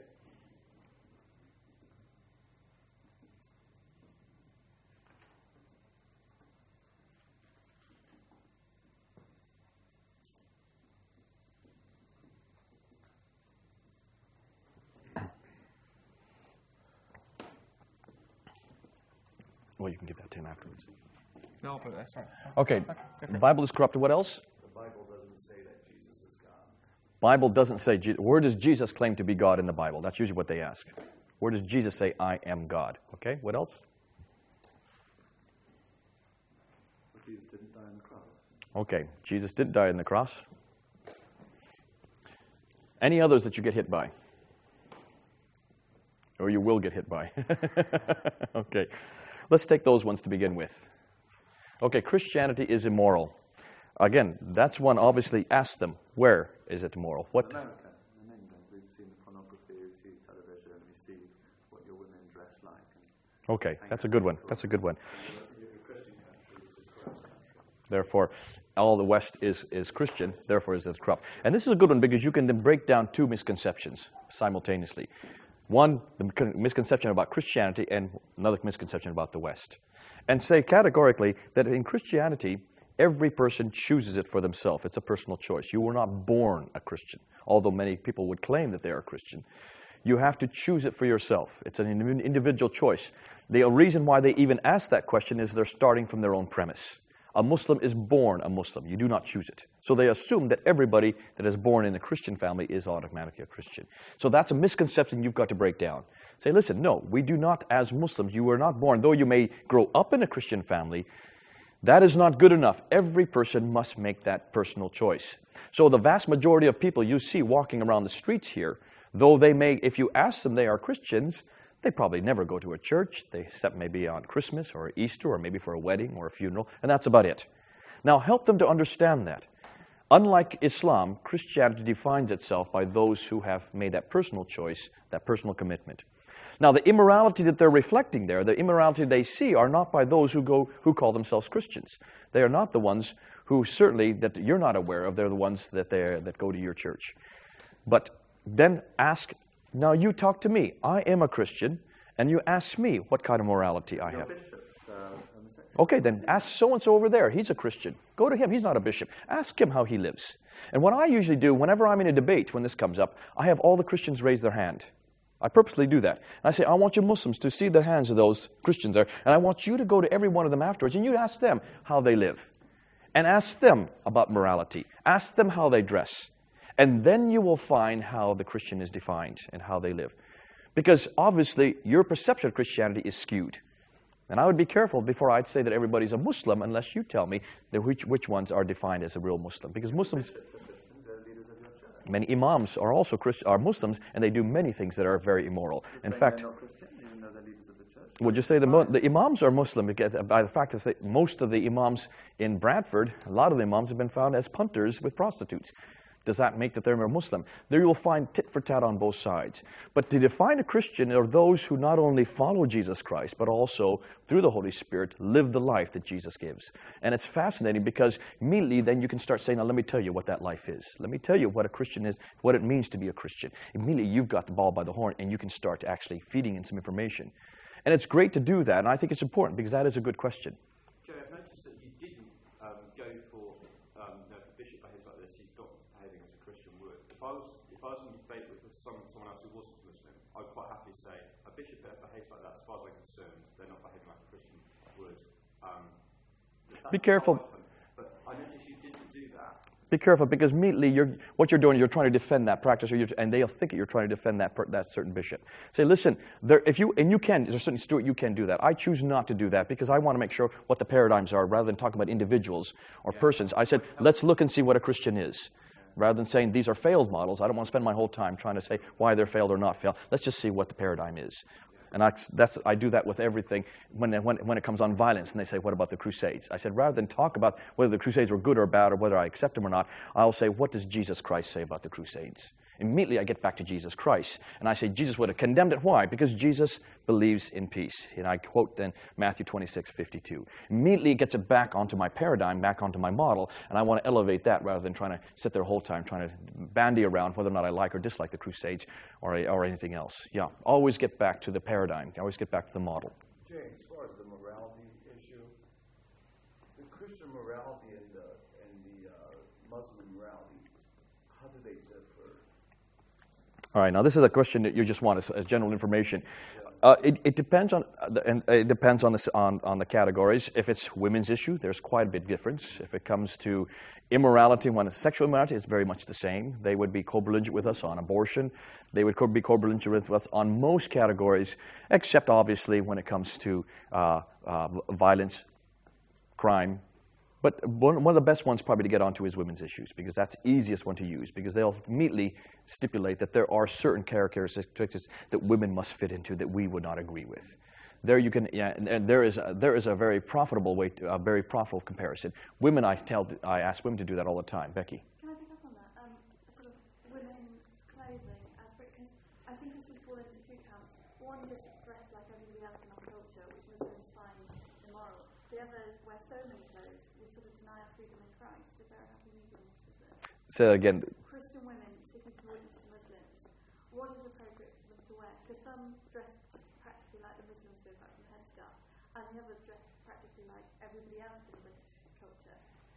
Well, you can give that to him afterwards. No, but that's fine. Okay, the Bible is corrupted. What else? The Bible doesn't say that Jesus is God. Bible doesn't say, Je- where does Jesus claim to be God in the Bible? That's usually what they ask. Where does Jesus say, I am God? Okay, what else? Jesus didn't die on the cross. Okay, Jesus didn't die on the cross. Any others that you get hit by? Or you will get hit by? Okay, let's take those ones to begin with. Okay, Christianity is immoral. Again, that's one obviously ask them, where is it immoral? What? In America, in England, we've seen the pornography, we see television, we see what your women dress like. And Okay, that's a good one. That's a good one. your Christian country is a corrupt country. Therefore, all the West is, is Christian, therefore is it corrupt. And this is a good one because you can then break down two misconceptions simultaneously. One, the misconception about Christianity, and another misconception about the West. And say categorically that in Christianity, every person chooses it for themselves. It's a personal choice. You were not born a Christian, although many people would claim that they are Christian. You have to choose it for yourself. It's an individual choice. The reason why they even ask that question is they're starting from their own premise. A Muslim is born a Muslim. You do not choose it. So they assume that everybody that is born in a Christian family is automatically a Christian. So that's a misconception you've got to break down. Say, listen, no, we do not, as Muslims, you were not born. Though you may grow up in a Christian family, that is not good enough. Every person must make that personal choice. So the vast majority of people you see walking around the streets here, though they may, if you ask them they are Christians, they probably never go to a church, they, except maybe on Christmas or Easter or maybe for a wedding or a funeral, and that's about it. Now help them to understand that. Unlike Islam, Christianity defines itself by those who have made that personal choice, that personal commitment. Now the immorality that they're reflecting there, the immorality they see, are not by those who go who call themselves Christians. They are not the ones who certainly that you're not aware of. They're the ones that they that go to your church. But then ask. Now you talk to me. I am a Christian, and you ask me what kind of morality I have. Okay, then ask so-and-so over there. He's a Christian. Go to him. He's not a bishop. Ask him how he lives. And what I usually do, whenever I'm in a debate, when this comes up, I have all the Christians raise their hand. I purposely do that. And I say, I want you Muslims to see the hands of those Christians there, and I want you to go to every one of them afterwards, and you ask them how they live. And ask them about morality. Ask them how they dress. And then you will find how the Christian is defined and how they live. Because obviously, your perception of Christianity is skewed. And I would be careful before I'd say that everybody's a Muslim unless you tell me that which, which ones are defined as a real Muslim. Because Muslims, many imams are also Christ, are Muslims, and they do many things that are very immoral. In fact, would you say the, the imams are Muslim by the fact that most of the imams in Bradford, a lot of the imams have been found as punters with prostitutes. Does that make that they're a Muslim? There you will find tit for tat on both sides. But to define a Christian are those who not only follow Jesus Christ, but also, through the Holy Spirit, live the life that Jesus gives. And it's fascinating because immediately then you can start saying, now let me tell you what that life is. Let me tell you what a Christian is, what it means to be a Christian. Immediately you've got the ball by the horn and you can start actually feeding in some information. And it's great to do that, and I think it's important because that is a good question. Joe, I've noticed that you didn't um, go for um, no, Bishop behaves like this, he's not behaving as a Christian would. The I was if I was in a debate with some, someone else who wasn't Muslim, I would quite happily say a bishop that behaves like that, as far as I'm concerned, they're not behaving like a Christian would. Um, Be careful. But I noticed you didn't do that. Be careful, because immediately you're, what you're doing, you're trying to defend that practice, or you're, and they'll think that you're trying to defend that per, that certain bishop. Say, listen, there, if you and you can, there's certain Stuart, you can do that. I choose not to do that because I want to make sure what the paradigms are, rather than talking about individuals or yeah. persons. I said, let's look and see what a Christian is, rather than saying these are failed models. I don't want to spend my whole time trying to say why they're failed or not failed. Let's just see what the paradigm is. And I, that's, I do that with everything when, when, when it comes on violence. And they say, what about the Crusades? I said, rather than talk about whether the Crusades were good or bad or whether I accept them or not, I'll say, what does Jesus Christ say about the Crusades? Immediately I get back to Jesus Christ. And I say, Jesus would have condemned it. Why? Because Jesus believes in peace. And I quote then Matthew twenty-six fifty-two. Immediately it gets it back onto my paradigm, back onto my model. And I want to elevate that rather than trying to sit there the whole time trying to bandy around whether or not I like or dislike the Crusades or, or anything else. Yeah, always get back to the paradigm. Always get back to the model. Jay, as far as the morality issue, the Christian morality and the, and the uh, Muslim morality, how do they differ? All right, now this is a question that you just want as, as general information. Uh, it, it depends on the, and it depends on the on, on the categories. If it's women's issue, there's quite a big difference. If it comes to immorality, when it's sexual immorality, it's very much the same. They would be co-belligerent with us on abortion. They would co- be co-belligerent with us on most categories, except obviously when it comes to uh, uh, violence, crime. But one, one of the best ones probably to get onto is women's issues, because that's the easiest one to use, because they'll immediately stipulate that there are certain characteristics that women must fit into that we would not agree with. There you can, yeah, and, and there is a, there is a very profitable way, to, a very profitable comparison. Women, I tell, I ask women to do that all the time. Becky. Can I pick up on that? Um, sort of women's clothing, as because I think Christians fall into two camps. One, just dress like everybody else in our culture, which Muslims find immoral. The other is wear so many clothes, we sort of deny our freedom in Christ. Is there a happy medium? Say that again. Christian women seeking to witness to Muslims, what is appropriate for them to wear? Because some dress just practically like the Muslims do, apart from the headscarf, and the others dress practically like everybody else in the British culture.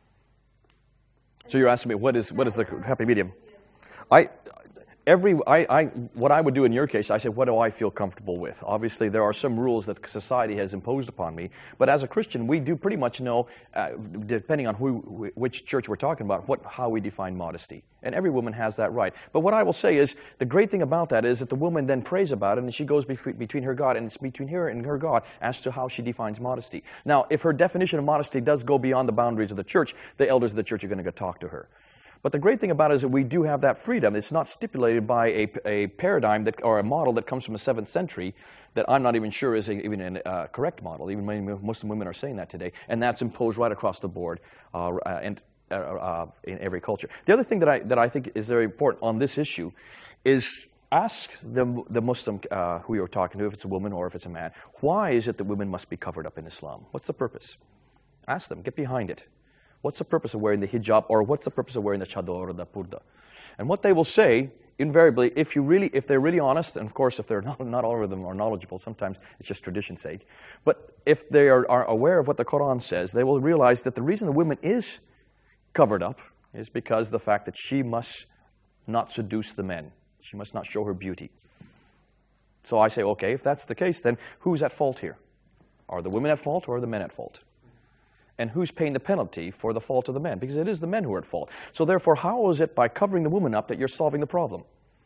So you're asking me, what is what is the happy medium? I, every, I, I, what I would do in your case, I say, what do I feel comfortable with? Obviously, there are some rules that society has imposed upon me, but as a Christian, we do pretty much know, uh, depending on who, which church we're talking about, what, how we define modesty. And every woman has that right. But what I will say is, the great thing about that is that the woman then prays about it, and she goes bef- between her God, and it's between her and her God as to how she defines modesty. Now, if her definition of modesty does go beyond the boundaries of the church, the elders of the church are going to go talk to her. But the great thing about it is that we do have that freedom. It's not stipulated by a, a paradigm that, or a model that comes from the seventh century that I'm not even sure is a, even a uh, correct model. Even many Muslim women are saying that today. And that's imposed right across the board uh, and uh, uh, in every culture. The other thing that I, that I think is very important on this issue is ask the, the Muslim uh, who you're talking to, if it's a woman or if it's a man, why is it that women must be covered up in Islam? What's the purpose? Ask them. Get behind it. What's the purpose of wearing the hijab, or what's the purpose of wearing the chador or the purda? And what they will say, invariably, if you really, if they're really honest, and of course, if they're not, not all of them are knowledgeable, sometimes it's just tradition's sake. But if they are, are aware of what the Quran says, they will realize that the reason the woman is covered up is because of the fact that she must not seduce the men. She must not show her beauty. So I say, okay, if that's the case, then who's at fault here? Are the women at fault or are the men at fault? And who's paying the penalty for the fault of the men? Because it is the men who are at fault. So therefore, how is it by covering the woman up that you're solving the problem?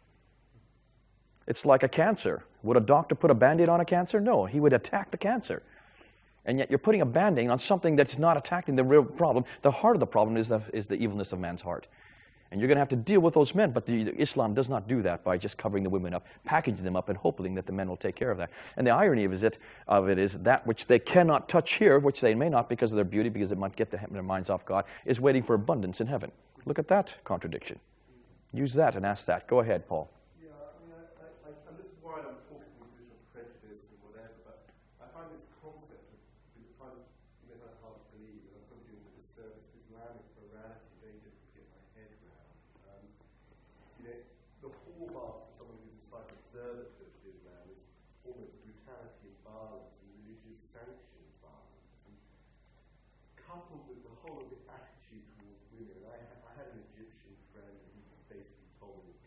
It's like a cancer. Would a doctor put a Band-Aid on a cancer? No, he would attack the cancer. And yet you're putting a Band-Aid on something that's not attacking the real problem. The heart of the problem is the, is the evilness of man's heart. And you're going to have to deal with those men. But the, the Islam does not do that by just covering the women up, packaging them up, and hoping that the men will take care of that. And the irony of it, of it is that which they cannot touch here, which they may not because of their beauty, because it might get the, their minds off God, is waiting for abundance in heaven. Look at that contradiction. Use that and ask that. Go ahead, Paul. Yeah, I mean, I, I, I, and this is why I'm talking with visual prejudice and whatever, but I find this concept of, I find it you know, hard to believe, and I'm probably doing with the service Islamic morality very difficult to get my head around. Um, you know, the hallmarks of someone who's a slight observer of Islam is almost brutality and violence and religious sanctioned violence, and coupled with the whole of the attitude towards women. And I, I had an Egyptian friend who basically told me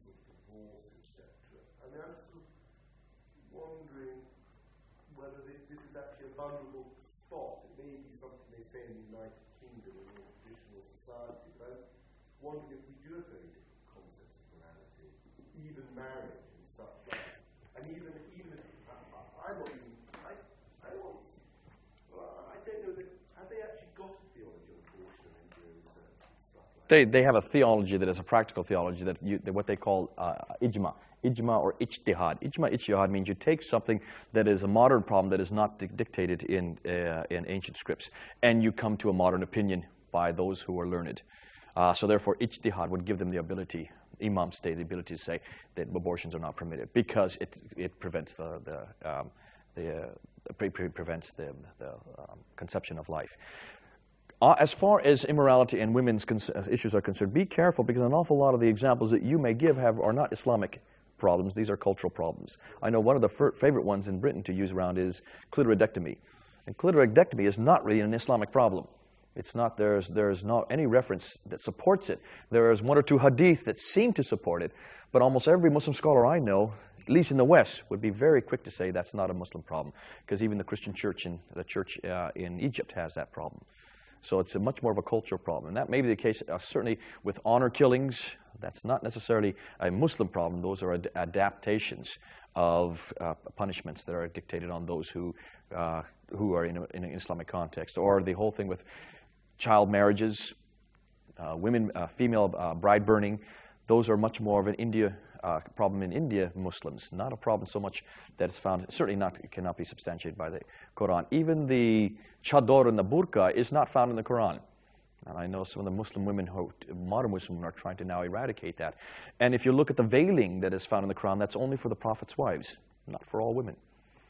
of divorce, et cetera. I mean, I'm sort of wondering whether this, this is actually a vulnerable spot. It may be something they say in the United Kingdom in a traditional society, but I'm wondering if we do have very different concepts of morality, even marriage and such like. And even even if I, I, I'm not even I I want well, I don't know that have they actually got a theology on abortion and embryos and stuff like They, they have a theology that is a practical theology, that you, that what they call uh, ijma. Ijma or ijtihad. Ijma, ijtihad means you take something that is a modern problem that is not di- dictated in, uh, in ancient scripts, and you come to a modern opinion by those who are learned. Uh, so therefore, ijtihad would give them the ability, imams state the ability to say that abortions are not permitted because it, it prevents the, the, um, the uh, pre- pre- prevents the, the um, conception of life. Uh, as far as immorality and women's cons- issues are concerned, be careful, because an awful lot of the examples that you may give have are not Islamic problems. These are cultural problems. I know one of the f- favorite ones in Britain to use around is clitoridectomy. And clitoridectomy is not really an Islamic problem. It's not, there's, there's not any reference that supports it. There's one or two hadith that seem to support it, but almost every Muslim scholar I know, at least in the West, would be very quick to say that's not a Muslim problem, because even the Christian church in the church uh, in Egypt has that problem. So it's a much more of a cultural problem. And that may be the case, uh, certainly with honor killings. That's not necessarily a Muslim problem. Those are ad- adaptations of uh, punishments that are dictated on those who uh, who are in, a, in an Islamic context. Or the whole thing with child marriages, uh, women, uh, female uh, bride burning. Those are much more of an India uh, problem in India Muslims. Not a problem so much that it's found, certainly not, it cannot be substantiated by the Quran. Even the chador and the burqa is not found in the Quran. And I know some of the Muslim women, who, modern Muslim women, are trying to now eradicate that. And if you look at the veiling that is found in the Quran, that's only for the Prophet's wives, not for all women.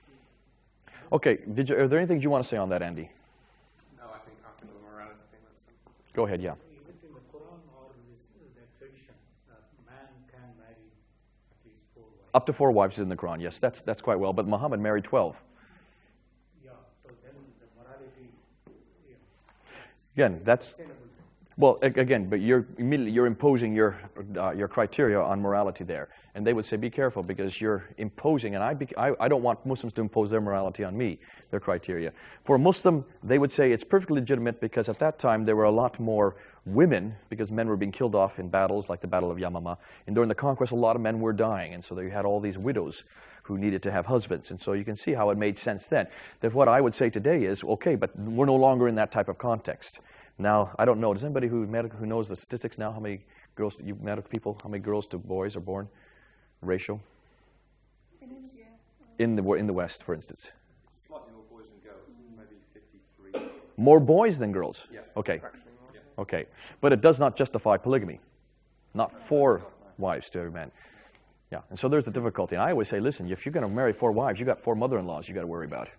Okay, did you, are there anything you want to say on that, Andy? No, I think I think the morality thing. That's Go ahead, yeah. Is it in the Quran or is the tradition that man can marry at least four wives? Up to four wives is in the Quran, yes, that's that's quite well. But Muhammad married twelve. Yeah, so then the morality, yeah. Again, that's well. Again, but you're immediately you're imposing your uh, your criteria on morality there, and they would say, be careful, because you're imposing, and I, be, I I don't want Muslims to impose their morality on me, their criteria. For a Muslim, they would say it's perfectly legitimate, because at that time there were a lot more women, because men were being killed off in battles like the Battle of Yamama, and during the conquest, a lot of men were dying, and so you had all these widows who needed to have husbands, and so you can see how it made sense then. That what I would say today is, okay, but we're no longer in that type of context. Now, I don't know, does anybody who medical, who knows the statistics now, how many girls, you medical people, how many girls to boys are born, ratio? In India. In the, in the West, for instance. slightly more boys than girls, maybe fifty-three. More boys than girls? Yeah. Okay. Fractionally more. Yeah. Okay. But it does not justify polygamy. Not four wives to every man. Yeah. And so there's the difficulty. And I always say, listen, if you're going to marry four wives, you got four mother-in-laws you got to worry about.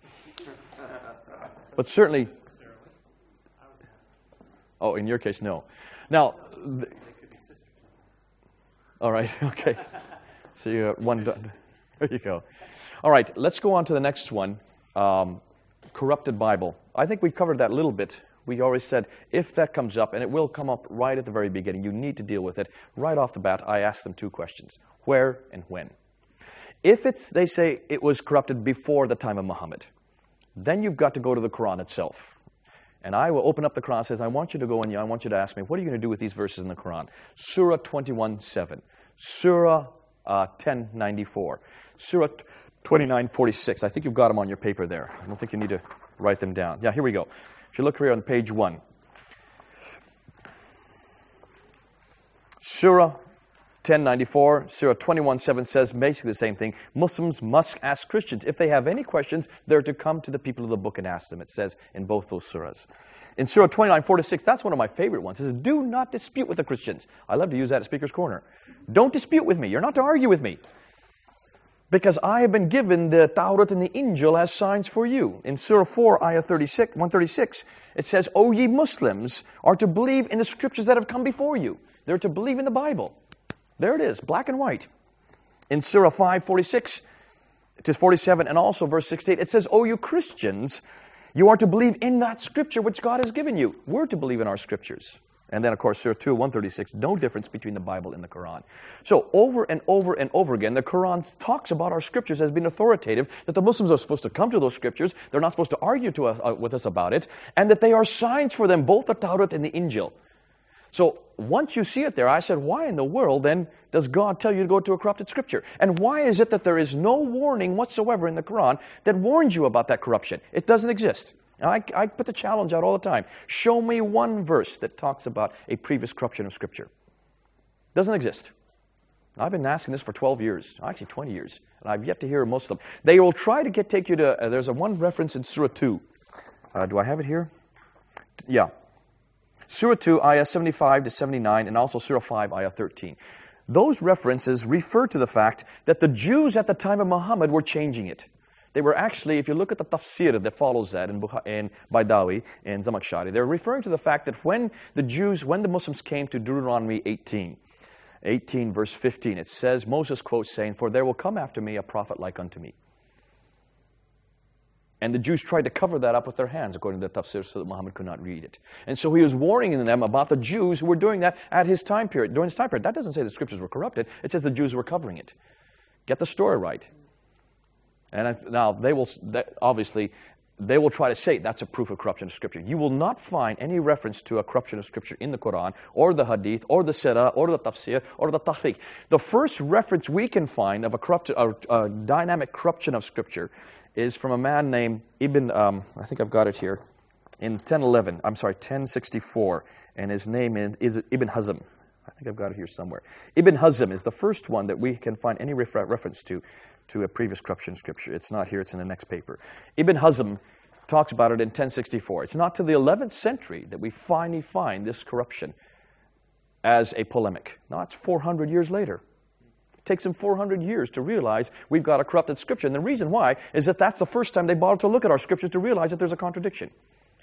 But certainly, oh, in your case, no. Now, th- all right, okay. So you got one done. There you go. All right, let's go on to the next one. Um, corrupted Bible. I think we covered that a little bit. We already said if that comes up, and it will come up right at the very beginning, you need to deal with it. Right off the bat, I asked them two questions: where and when. If it's, they say it was corrupted before the time of Muhammad, then you've got to go to the Quran itself. And I will open up the Quran and says, I want you to go and I want you to ask me, what are you going to do with these verses in the Quran? Surah twenty-one seven, Surah uh, ten ninety-four, Surah twenty-nine forty-six. I think you've got them on your paper there. I don't think you need to write them down. Yeah, here we go. If you look here on page one. Surah ten ninety-four, Surah twenty-one seven says basically the same thing. Muslims must ask Christians. If they have any questions, they're to come to the people of the book and ask them. It says in both those surahs. In Surah twenty-nine forty-six, that's one of my favorite ones. It says, do not dispute with the Christians. I love to use that at Speaker's Corner. Don't dispute with me. You're not to argue with me. Because I have been given the Tawrat and the Injil as signs for you. In Surah four, Ayah thirty-six, one thirty-six, it says, O ye Muslims are to believe in the scriptures that have come before you. They're to believe in the Bible. There it is, black and white. In Surah five forty-six to forty-seven, and also verse sixty-eight, it says, O you Christians, you are to believe in that scripture which God has given you. We're to believe in our scriptures. And then, of course, Surah two, one thirty-six, no difference between the Bible and the Quran. So over and over and over again, the Quran talks about our scriptures as being authoritative, that the Muslims are supposed to come to those scriptures, they're not supposed to argue to us, uh, with us about it, and that they are signs for them, both the Tawrat and the Injil. So once you see it there, I said, why in the world then does God tell you to go to a corrupted scripture? And why is it that there is no warning whatsoever in the Quran that warns you about that corruption? It doesn't exist. I, I put the challenge out all the time. Show me one verse that talks about a previous corruption of Scripture. Doesn't exist. I've been asking this for twelve years, actually twenty years, and I've yet to hear a Muslim. They will try to get take you to, uh, there's a one reference in Surah two. Uh, do I have it here? Yeah. Surah two, ayah seventy-five to seventy-nine, and also Surah five, ayah thirteen. Those references refer to the fact that the Jews at the time of Muhammad were changing it. They were actually, if you look at the tafsir that follows that in, Bukha- in Baidawi and Zamakhshari, they're referring to the fact that when the Jews, when the Muslims came to Deuteronomy eighteen, eighteen verse fifteen, it says, Moses quotes saying, "For there will come after me a prophet like unto me." And the Jews tried to cover that up with their hands, according to the tafsir, so that Muhammad could not read it. And so he was warning them about the Jews who were doing that at his time period, during his time period. That doesn't say the scriptures were corrupted. It says the Jews were covering it. Get the story right. And now, they will, obviously, they will try to say that's a proof of corruption of Scripture. You will not find any reference to a corruption of Scripture in the Quran, or the Hadith, or the Sirah, or the Tafsir, or the Tahqiq. The first reference we can find of a, corrupt, a, a dynamic corruption of Scripture is from a man named Ibn, um, I think I've got it here, in ten eleven, I'm sorry, ten sixty-four, and his name is, is Ibn Hazm. I think I've got it here somewhere. Ibn Hazm is the first one that we can find any refer reference to, to a previous corruption of Scripture. It's not here, it's in the next paper. Ibn Hazm talks about it in ten sixty-four. It's not till the eleventh century that we finally find this corruption as a polemic. Now, it's four hundred years later. It takes them four hundred years to realize we've got a corrupted Scripture. And the reason why is that that's the first time they bothered to look at our Scriptures to realize that there's a contradiction.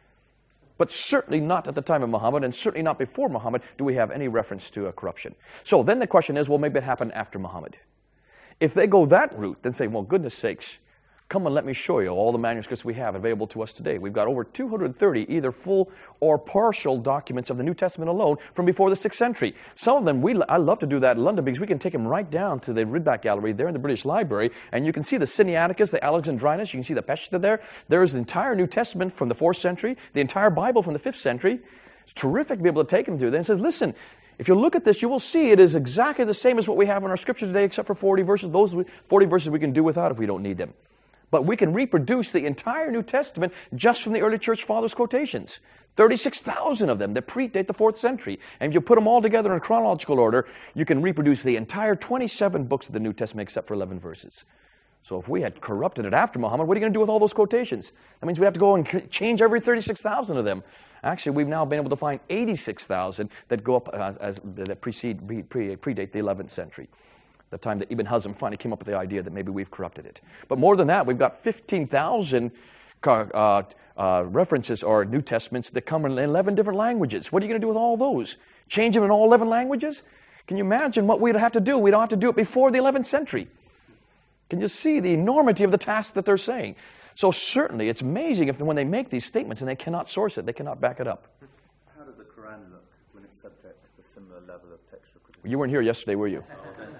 But certainly not at the time of Muhammad, and certainly not before Muhammad, do we have any reference to a corruption. So then the question is, well, maybe it happened after Muhammad. If they go that route, then say, well, goodness sakes, come and let me show you all the manuscripts we have available to us today. We've got over two hundred thirty either full or partial documents of the New Testament alone from before the sixth century. Some of them, we, I love to do that in London because we can take them right down to the Ridback Gallery there in the British Library, and you can see the Sinaiticus, the Alexandrinus, you can see the Peshitta there. There's the entire New Testament from the fourth century, the entire Bible from the fifth century. It's terrific to be able to take them through there and says, listen, if you look at this, you will see it is exactly the same as what we have in our Scripture today, except for forty verses. Those forty verses we can do without if we don't need them. But we can reproduce the entire New Testament just from the early church fathers' quotations. thirty-six thousand of them that predate the fourth century. And if you put them all together in chronological order, you can reproduce the entire twenty-seven books of the New Testament except for eleven verses. So if we had corrupted it after Muhammad, what are you going to do with all those quotations? That means we have to go and change every thirty-six thousand of them. Actually, we've now been able to find eighty-six thousand that go up uh, as, that precede, pre, pre, predate the eleventh century. The time that Ibn Hazm finally came up with the idea that maybe we've corrupted it. But more than that, we've got fifteen thousand uh, uh, references or New Testaments that come in eleven different languages. What are you going to do with all those? Change them in all eleven languages? Can you imagine what we'd have to do? We'd have to do it before the eleventh century. Can you see the enormity of the task that they're saying? So certainly, it's amazing if when they make these statements and they cannot source it, they cannot back it up. How does the Quran look when it's subject to a similar level of textual criticism? You weren't here yesterday, were you?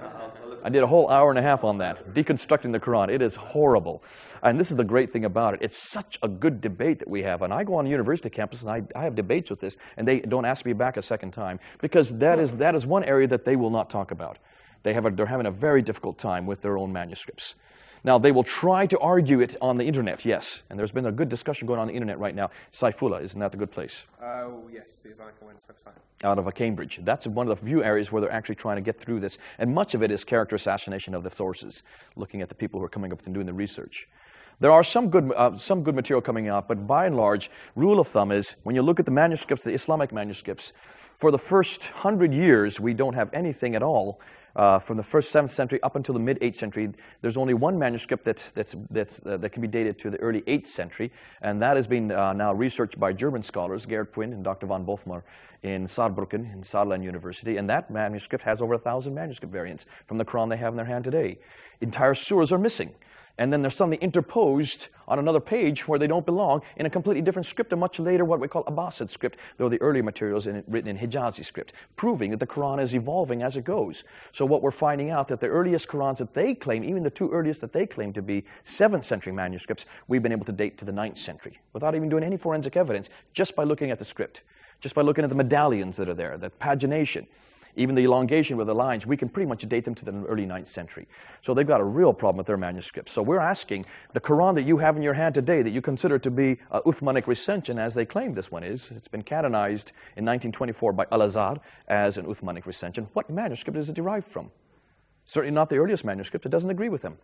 I did a whole hour and a half on that, deconstructing the Quran. It is horrible. And this is the great thing about it. It's such a good debate that we have. And I go on a university campus and I, I have debates with this, and they don't ask me back a second time, because that is, that is one area that they will not talk about. They have a, they're having a very difficult time with their own manuscripts. Now, they will try to argue it on the internet, yes. And there's been a good discussion going on the internet right now. Saifullah, isn't that the good place? Oh, uh, yes, the Islamic Awareness website. Out of a Cambridge. That's one of the few areas where they're actually trying to get through this. And much of it is character assassination of the sources, looking at the people who are coming up and doing the research. There are some good, uh, some good material coming out, but by and large, rule of thumb is, when you look at the manuscripts, the Islamic manuscripts, for the first hundred years, we don't have anything at all. Uh, from the first seventh century up until the mid-eighth century, there's only one manuscript that, that's, that's, uh, that can be dated to the early eighth century, and that has been uh, now researched by German scholars, Gerhard Puin and Doctor von Bothmer in Saarbrücken, in Saarland University, and that manuscript has over a thousand manuscript variants from the Quran they have in their hand today. Entire surahs are missing. And then they're suddenly interposed on another page where they don't belong in a completely different script, a much later what we call Abbasid script, though the earlier materials in, written in Hijazi script, proving that the Quran is evolving as it goes. So what we're finding out that the earliest Qurans that they claim, even the two earliest that they claim to be seventh century manuscripts, we've been able to date to the ninth century without even doing any forensic evidence, just by looking at the script, just by looking at the medallions that are there, the pagination. Even the elongation with the lines, we can pretty much date them to the early ninth century. So they've got a real problem with their manuscripts. So we're asking, the Quran that you have in your hand today, that you consider to be a Uthmanic recension, as they claim this one is, it's been canonized in nineteen twenty-four by Al-Azhar as an Uthmanic recension. What manuscript is it derived from? Certainly not the earliest manuscript. It doesn't agree with them.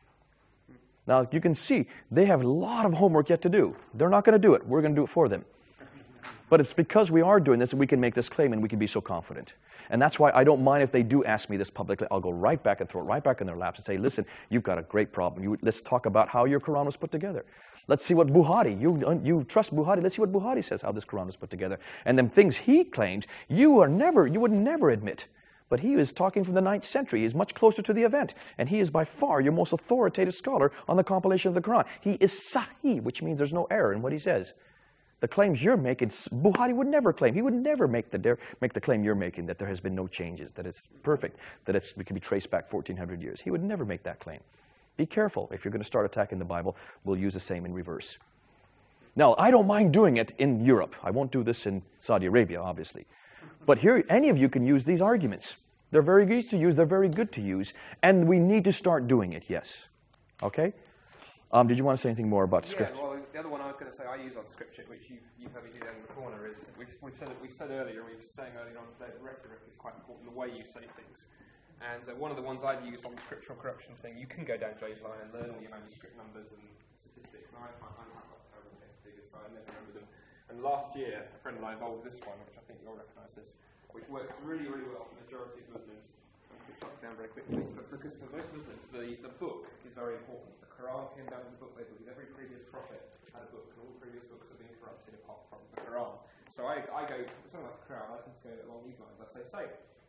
Now, you can see, they have a lot of homework yet to do. They're not going to do it. We're going to do it for them. But it's because we are doing this that we can make this claim and we can be so confident. And that's why I don't mind if they do ask me this publicly. I'll go right back and throw it right back in their laps and say, listen, you've got a great problem. You, let's talk about how your Quran was put together. Let's see what Bukhari, you, you trust Bukhari, let's see what Bukhari says, how this Quran is put together. And then things he claims, you are never, you would never admit. But he is talking from the ninth century. He is much closer to the event. And he is by far your most authoritative scholar on the compilation of the Quran. He is Sahih, which means there's no error in what he says. The claims you're making, Bukhari would never claim. He would never make the, make the claim you're making that there has been no changes, that it's perfect, that it's, it can be traced back fourteen hundred years. He would never make that claim. Be careful. If you're going to start attacking the Bible, we'll use the same in reverse. Now, I don't mind doing it in Europe. I won't do this in Saudi Arabia, obviously. But here, any of you can use these arguments. They're very good to use. They're very good to use. And we need to start doing it, yes. Okay? Um, did you want to say anything more about script? Yeah, well, the other one I was going to say I use on Scripture, which you've, you've heard me do down in the corner, is we've, we've, said, we've said earlier, we were saying earlier on today, that rhetoric is quite important, the way you say things. And uh, one of the ones I've used on the scriptural corruption thing, you can go down Jay's line and learn all your manuscript numbers and statistics. And I find I'm not terrible text figures, so I never remember them. And last year, a friend and I evolved this one, which I think you'll recognise this, which works really, really well for the majority of Muslims. I'm going to shut it down very quickly, but because for most Muslims, the, the book is very important. The Quran came down as a book they believe. Every previous prophet had a book, and all previous books have been corrupted apart from the Quran. So I, I go, something like the Quran, I tend to go along these lines. I say, say,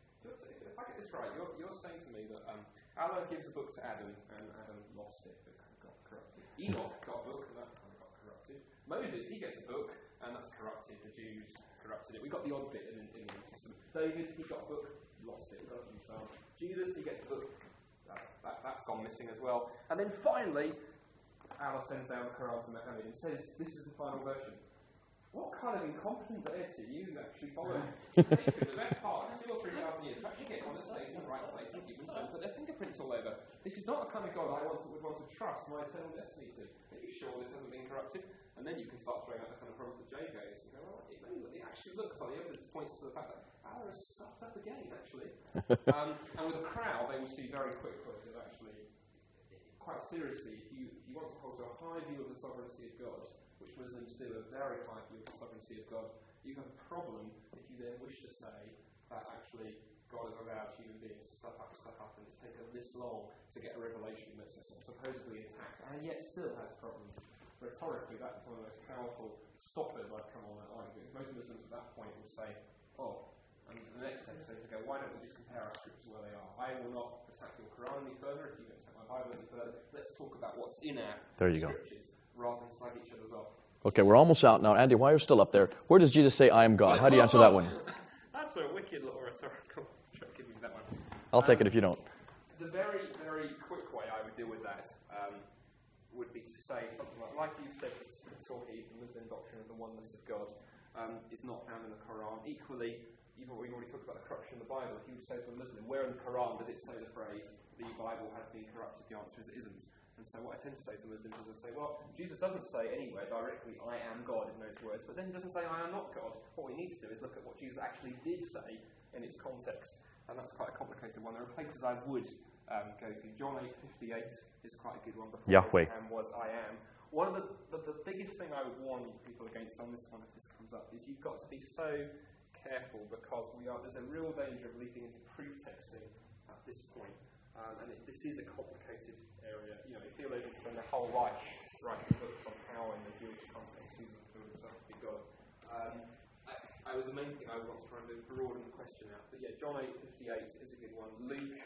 if I get this right, you're, you're saying to me that um, Allah gives a book to Adam, and Adam lost it, it kind of got corrupted. Enoch got a book, and that kind of got corrupted. Moses, he gets a book, and that's corrupted. The Jews corrupted it. We got the odd bit in, in the New Testament. David, he got a book, lost it. Got it himself. Jesus, he gets a book, that, that, that's gone missing as well. And then finally, Allah sends down the Quran to Muhammad and says, this is the final version. What kind of incompetent deity you actually follow? It takes the best part of two or three thousand years to actually get one that stays in the right place and humans don't put their fingerprints all over. This is not the kind of God I want to, would want to trust my eternal destiny to. Are you sure this hasn't been corrupted? And then you can start throwing out the kind of problems that Jay goes and go, well, it, it actually looks like the evidence points to the fact that Allah has stuffed up again, actually. um, and with a crowd, they will see very quickly that actually, quite seriously, if you, if you want to hold to a high view of the sovereignty of God, which Muslims do, a very high view of the sovereignty of God, you have a problem if you then wish to say that actually God has allowed human beings to stuff up and stuff up, and it's taken this long to get a revelation that's supposedly intact, and yet still has problems. Rhetorically, that's one of the most powerful stoppers I've come on that argument. Most Muslims at that point will say, oh, and the next step is to go, why don't we just compare our scriptures where they are? I will not attack your Quran any further, if you don't attack my Bible any further. Let's talk about what's in our there you scriptures, go. rather than slag each other's off. Okay, we're almost out now. Andy, while you're still up there, where does Jesus say, I am God? How do you answer that one? That's a wicked little rhetorical. Give me that one. I'll take um, it if you don't. The very, very quick way I would deal with that um, would be to say something like, like you said, the Tawheed, the Muslim doctrine of the oneness of God, um, is not found in the Quran. Equally, you've already, already talked about the corruption of the Bible. If you would say to a Muslim, where in the Quran did it say the phrase, the Bible has been corrupted? The answer is it isn't. And so what I tend to say to Muslims is I say, well, Jesus doesn't say anywhere directly, I am God in those words, but then he doesn't say, I am not God. What we need to do is look at what Jesus actually did say in its context. And that's quite a complicated one. There are places I would um, go to. John eight fifty-eight is quite a good one. Before Yahweh. Abraham was I am. One of the, the, the biggest thing I would warn people against on this one if this comes up is you've got to be so careful, because we are there's a real danger of leaping into proof-texting at this point. Um, and it, this is a complicated area. You know, theologians spend their whole life writing books on how in the Jewish context Jesus revealed himself to be God. Um, I, I, the main thing I want to try and do is broaden the question out. But yeah, John eight fifty-eight is a good one. Luke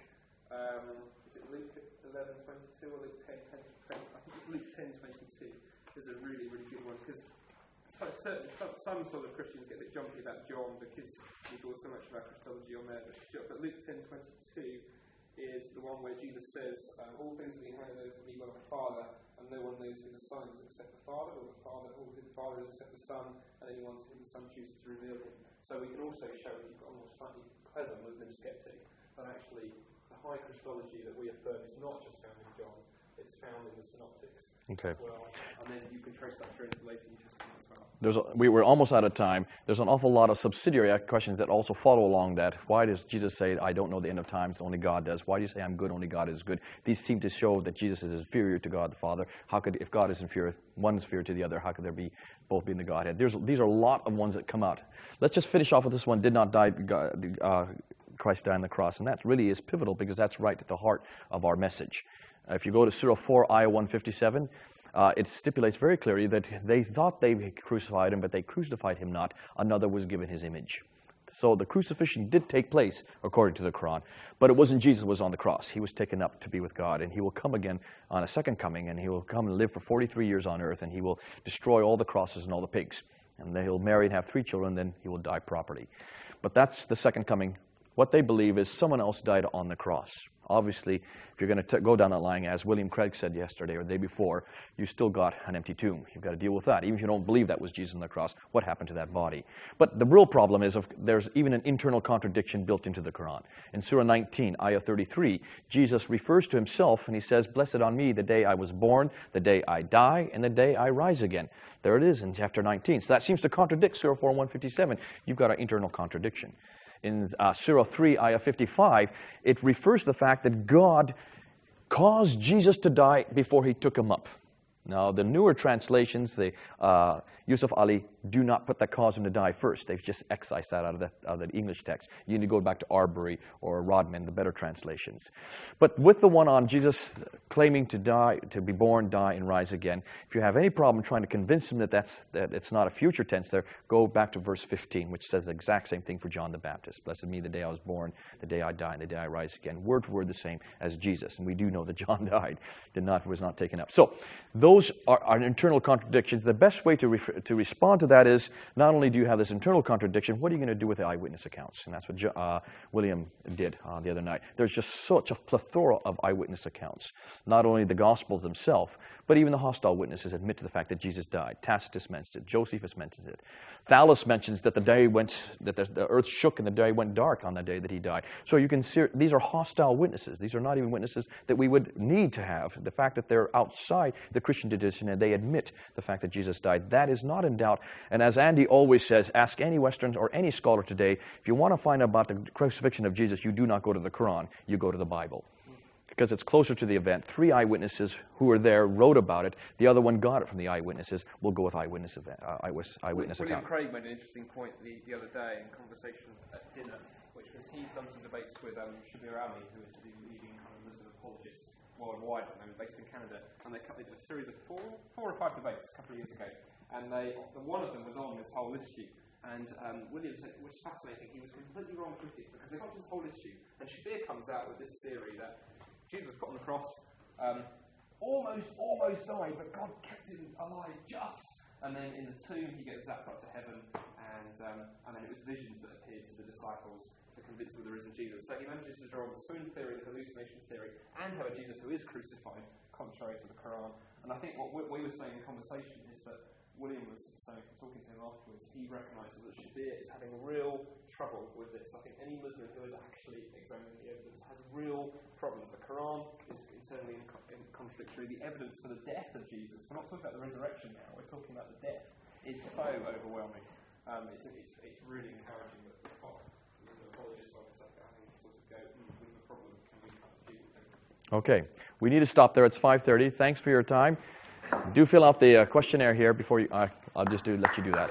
Um, is it Luke eleven twenty-two or Luke ten twenty? I think it's Luke ten twenty-two. Is a really, really good one, because so, certain, some, some sort of Christians get a bit jumpy about John because we draw so much of our Christology on there. But, but Luke ten twenty-two is the one where Jesus says, um, all things that he knows those of me by the Father, and no one knows who the Son is except the Father, or the Father, or who the Father is except the Son, and anyone to whom the Son chooses to reveal him. So we can also show that you've got a more slightly clever Muslim skeptic, but actually the high Christology that we affirm is not just found in John, it's found in the Synoptics. Okay. Well, and then you can trace that through into the later New Testament as well. There's a, we, we're almost out of time. There's an awful lot of subsidiary questions that also follow along that. Why does Jesus say, I don't know the end of times, only God does? Why do you say I'm good, only God is good? These seem to show that Jesus is inferior to God the Father. How could, if God is inferior, one is inferior to the other, how could there be both be in the Godhead? There's, these are a lot of ones that come out. Let's just finish off with this one, did not die, uh, Christ died on the cross. And that really is pivotal because that's right at the heart of our message. Uh, if you go to Surah four, Ayah one fifty-seven, uh, it stipulates very clearly that they thought they crucified him, but they crucified him not. Another was given his image. So the crucifixion did take place according to the Quran, but it wasn't Jesus who was on the cross. He was taken up to be with God, and he will come again on a second coming, and he will come and live for forty-three years on earth, and he will destroy all the crosses and all the pigs. And then he'll marry and have three children, then he will die properly. But that's the second coming. What they believe is someone else died on the cross. Obviously, if you're going to go down that line, as William Craig said yesterday or the day before, you still got an empty tomb. You've got to deal with that. Even if you don't believe that was Jesus on the cross, what happened to that body? But the real problem is if there's even an internal contradiction built into the Quran. In Surah nineteen, Ayah thirty-three, Jesus refers to himself and he says, blessed on me the day I was born, the day I die, and the day I rise again. There it is in chapter nineteen. So that seems to contradict Surah four, one fifty-seven. You've got an internal contradiction. In uh, Surah three, Ayah fifty-five, it refers to the fact that God caused Jesus to die before he took him up. Now, the newer translations, the uh, Yusuf Ali, do not put that cause him to die first. They've just excised that out of the, out of the English text. You need to go back to Arbery or Rodman, the better translations. But with the one on Jesus claiming to die, to be born, die, and rise again, if you have any problem trying to convince him that, that's, that it's not a future tense there, go back to verse fifteen, which says the exact same thing for John the Baptist. Blessed me the day I was born, the day I die, and the day I rise again. Word for word the same as Jesus. And we do know that John died, did not, was not taken up. So those are, are internal contradictions. The best way to, refer, to respond to that is, not only do you have this internal contradiction, what are you going to do with the eyewitness accounts? And that's what uh, William did uh, the other night. There's just such a plethora of eyewitness accounts. Not only the Gospels themselves, but even the hostile witnesses admit to the fact that Jesus died. Tacitus mentions it. Josephus mentions it. Thallus mentions that the day went, that the, the earth shook and the day went dark on the day that he died. So you can see, these are hostile witnesses. These are not even witnesses that we would need to have. The fact that they're outside the Christian tradition and they admit the fact that Jesus died, that is not in doubt. And as Andy always says, ask any Western or any scholar today, if you want to find out about the crucifixion of Jesus, you do not go to the Quran, you go to the Bible. Because it's closer to the event. Three eyewitnesses who were there wrote about it. The other one got it from the eyewitnesses. We'll go with eyewitness, event, uh, eyewitness, eyewitness William account. Craig made an interesting point the, the other day in conversation at dinner, which was he's done some debates with um, Shabir Ali, who is the leading kind of Muslim apologist worldwide, I mean, based in Canada. And they, they did a series of four, four or five debates a couple of years ago. And they, one of them was on this whole issue. And um, William said, which is fascinating, he was completely wrong critic because they got this whole issue. And Shabir comes out with this theory that Jesus got on the cross, um, almost, almost died, but God kept him alive just. And then in the tomb, he gets zapped up to heaven, and um, and then it was visions that appeared to the disciples to convince them there isn't Jesus. So he manages to draw on the spoon theory, the hallucination theory, and have a Jesus who is crucified, contrary to the Quran. And I think what we, we were saying in conversation is that William was saying, talking to him afterwards, he recognises that Shabir is having real trouble with this. I think any Muslim who is actually examining the evidence has real problems. The Quran is internally contradictory. The evidence for the death of Jesus, we're not talking about the resurrection now, we're talking about the death, is so overwhelming. Um, it's, it's, it's really encouraging that the top apologists like us are having to sort of go, mm, we have a problem, can we kind of deal with it? Okay, we need to stop there. It's five thirty. Thanks for your time. Do fill out the uh, questionnaire here before you. Uh, I'll just do let you do that.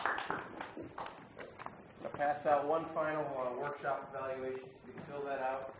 I'll pass out one final uh, workshop evaluation. You can fill that out.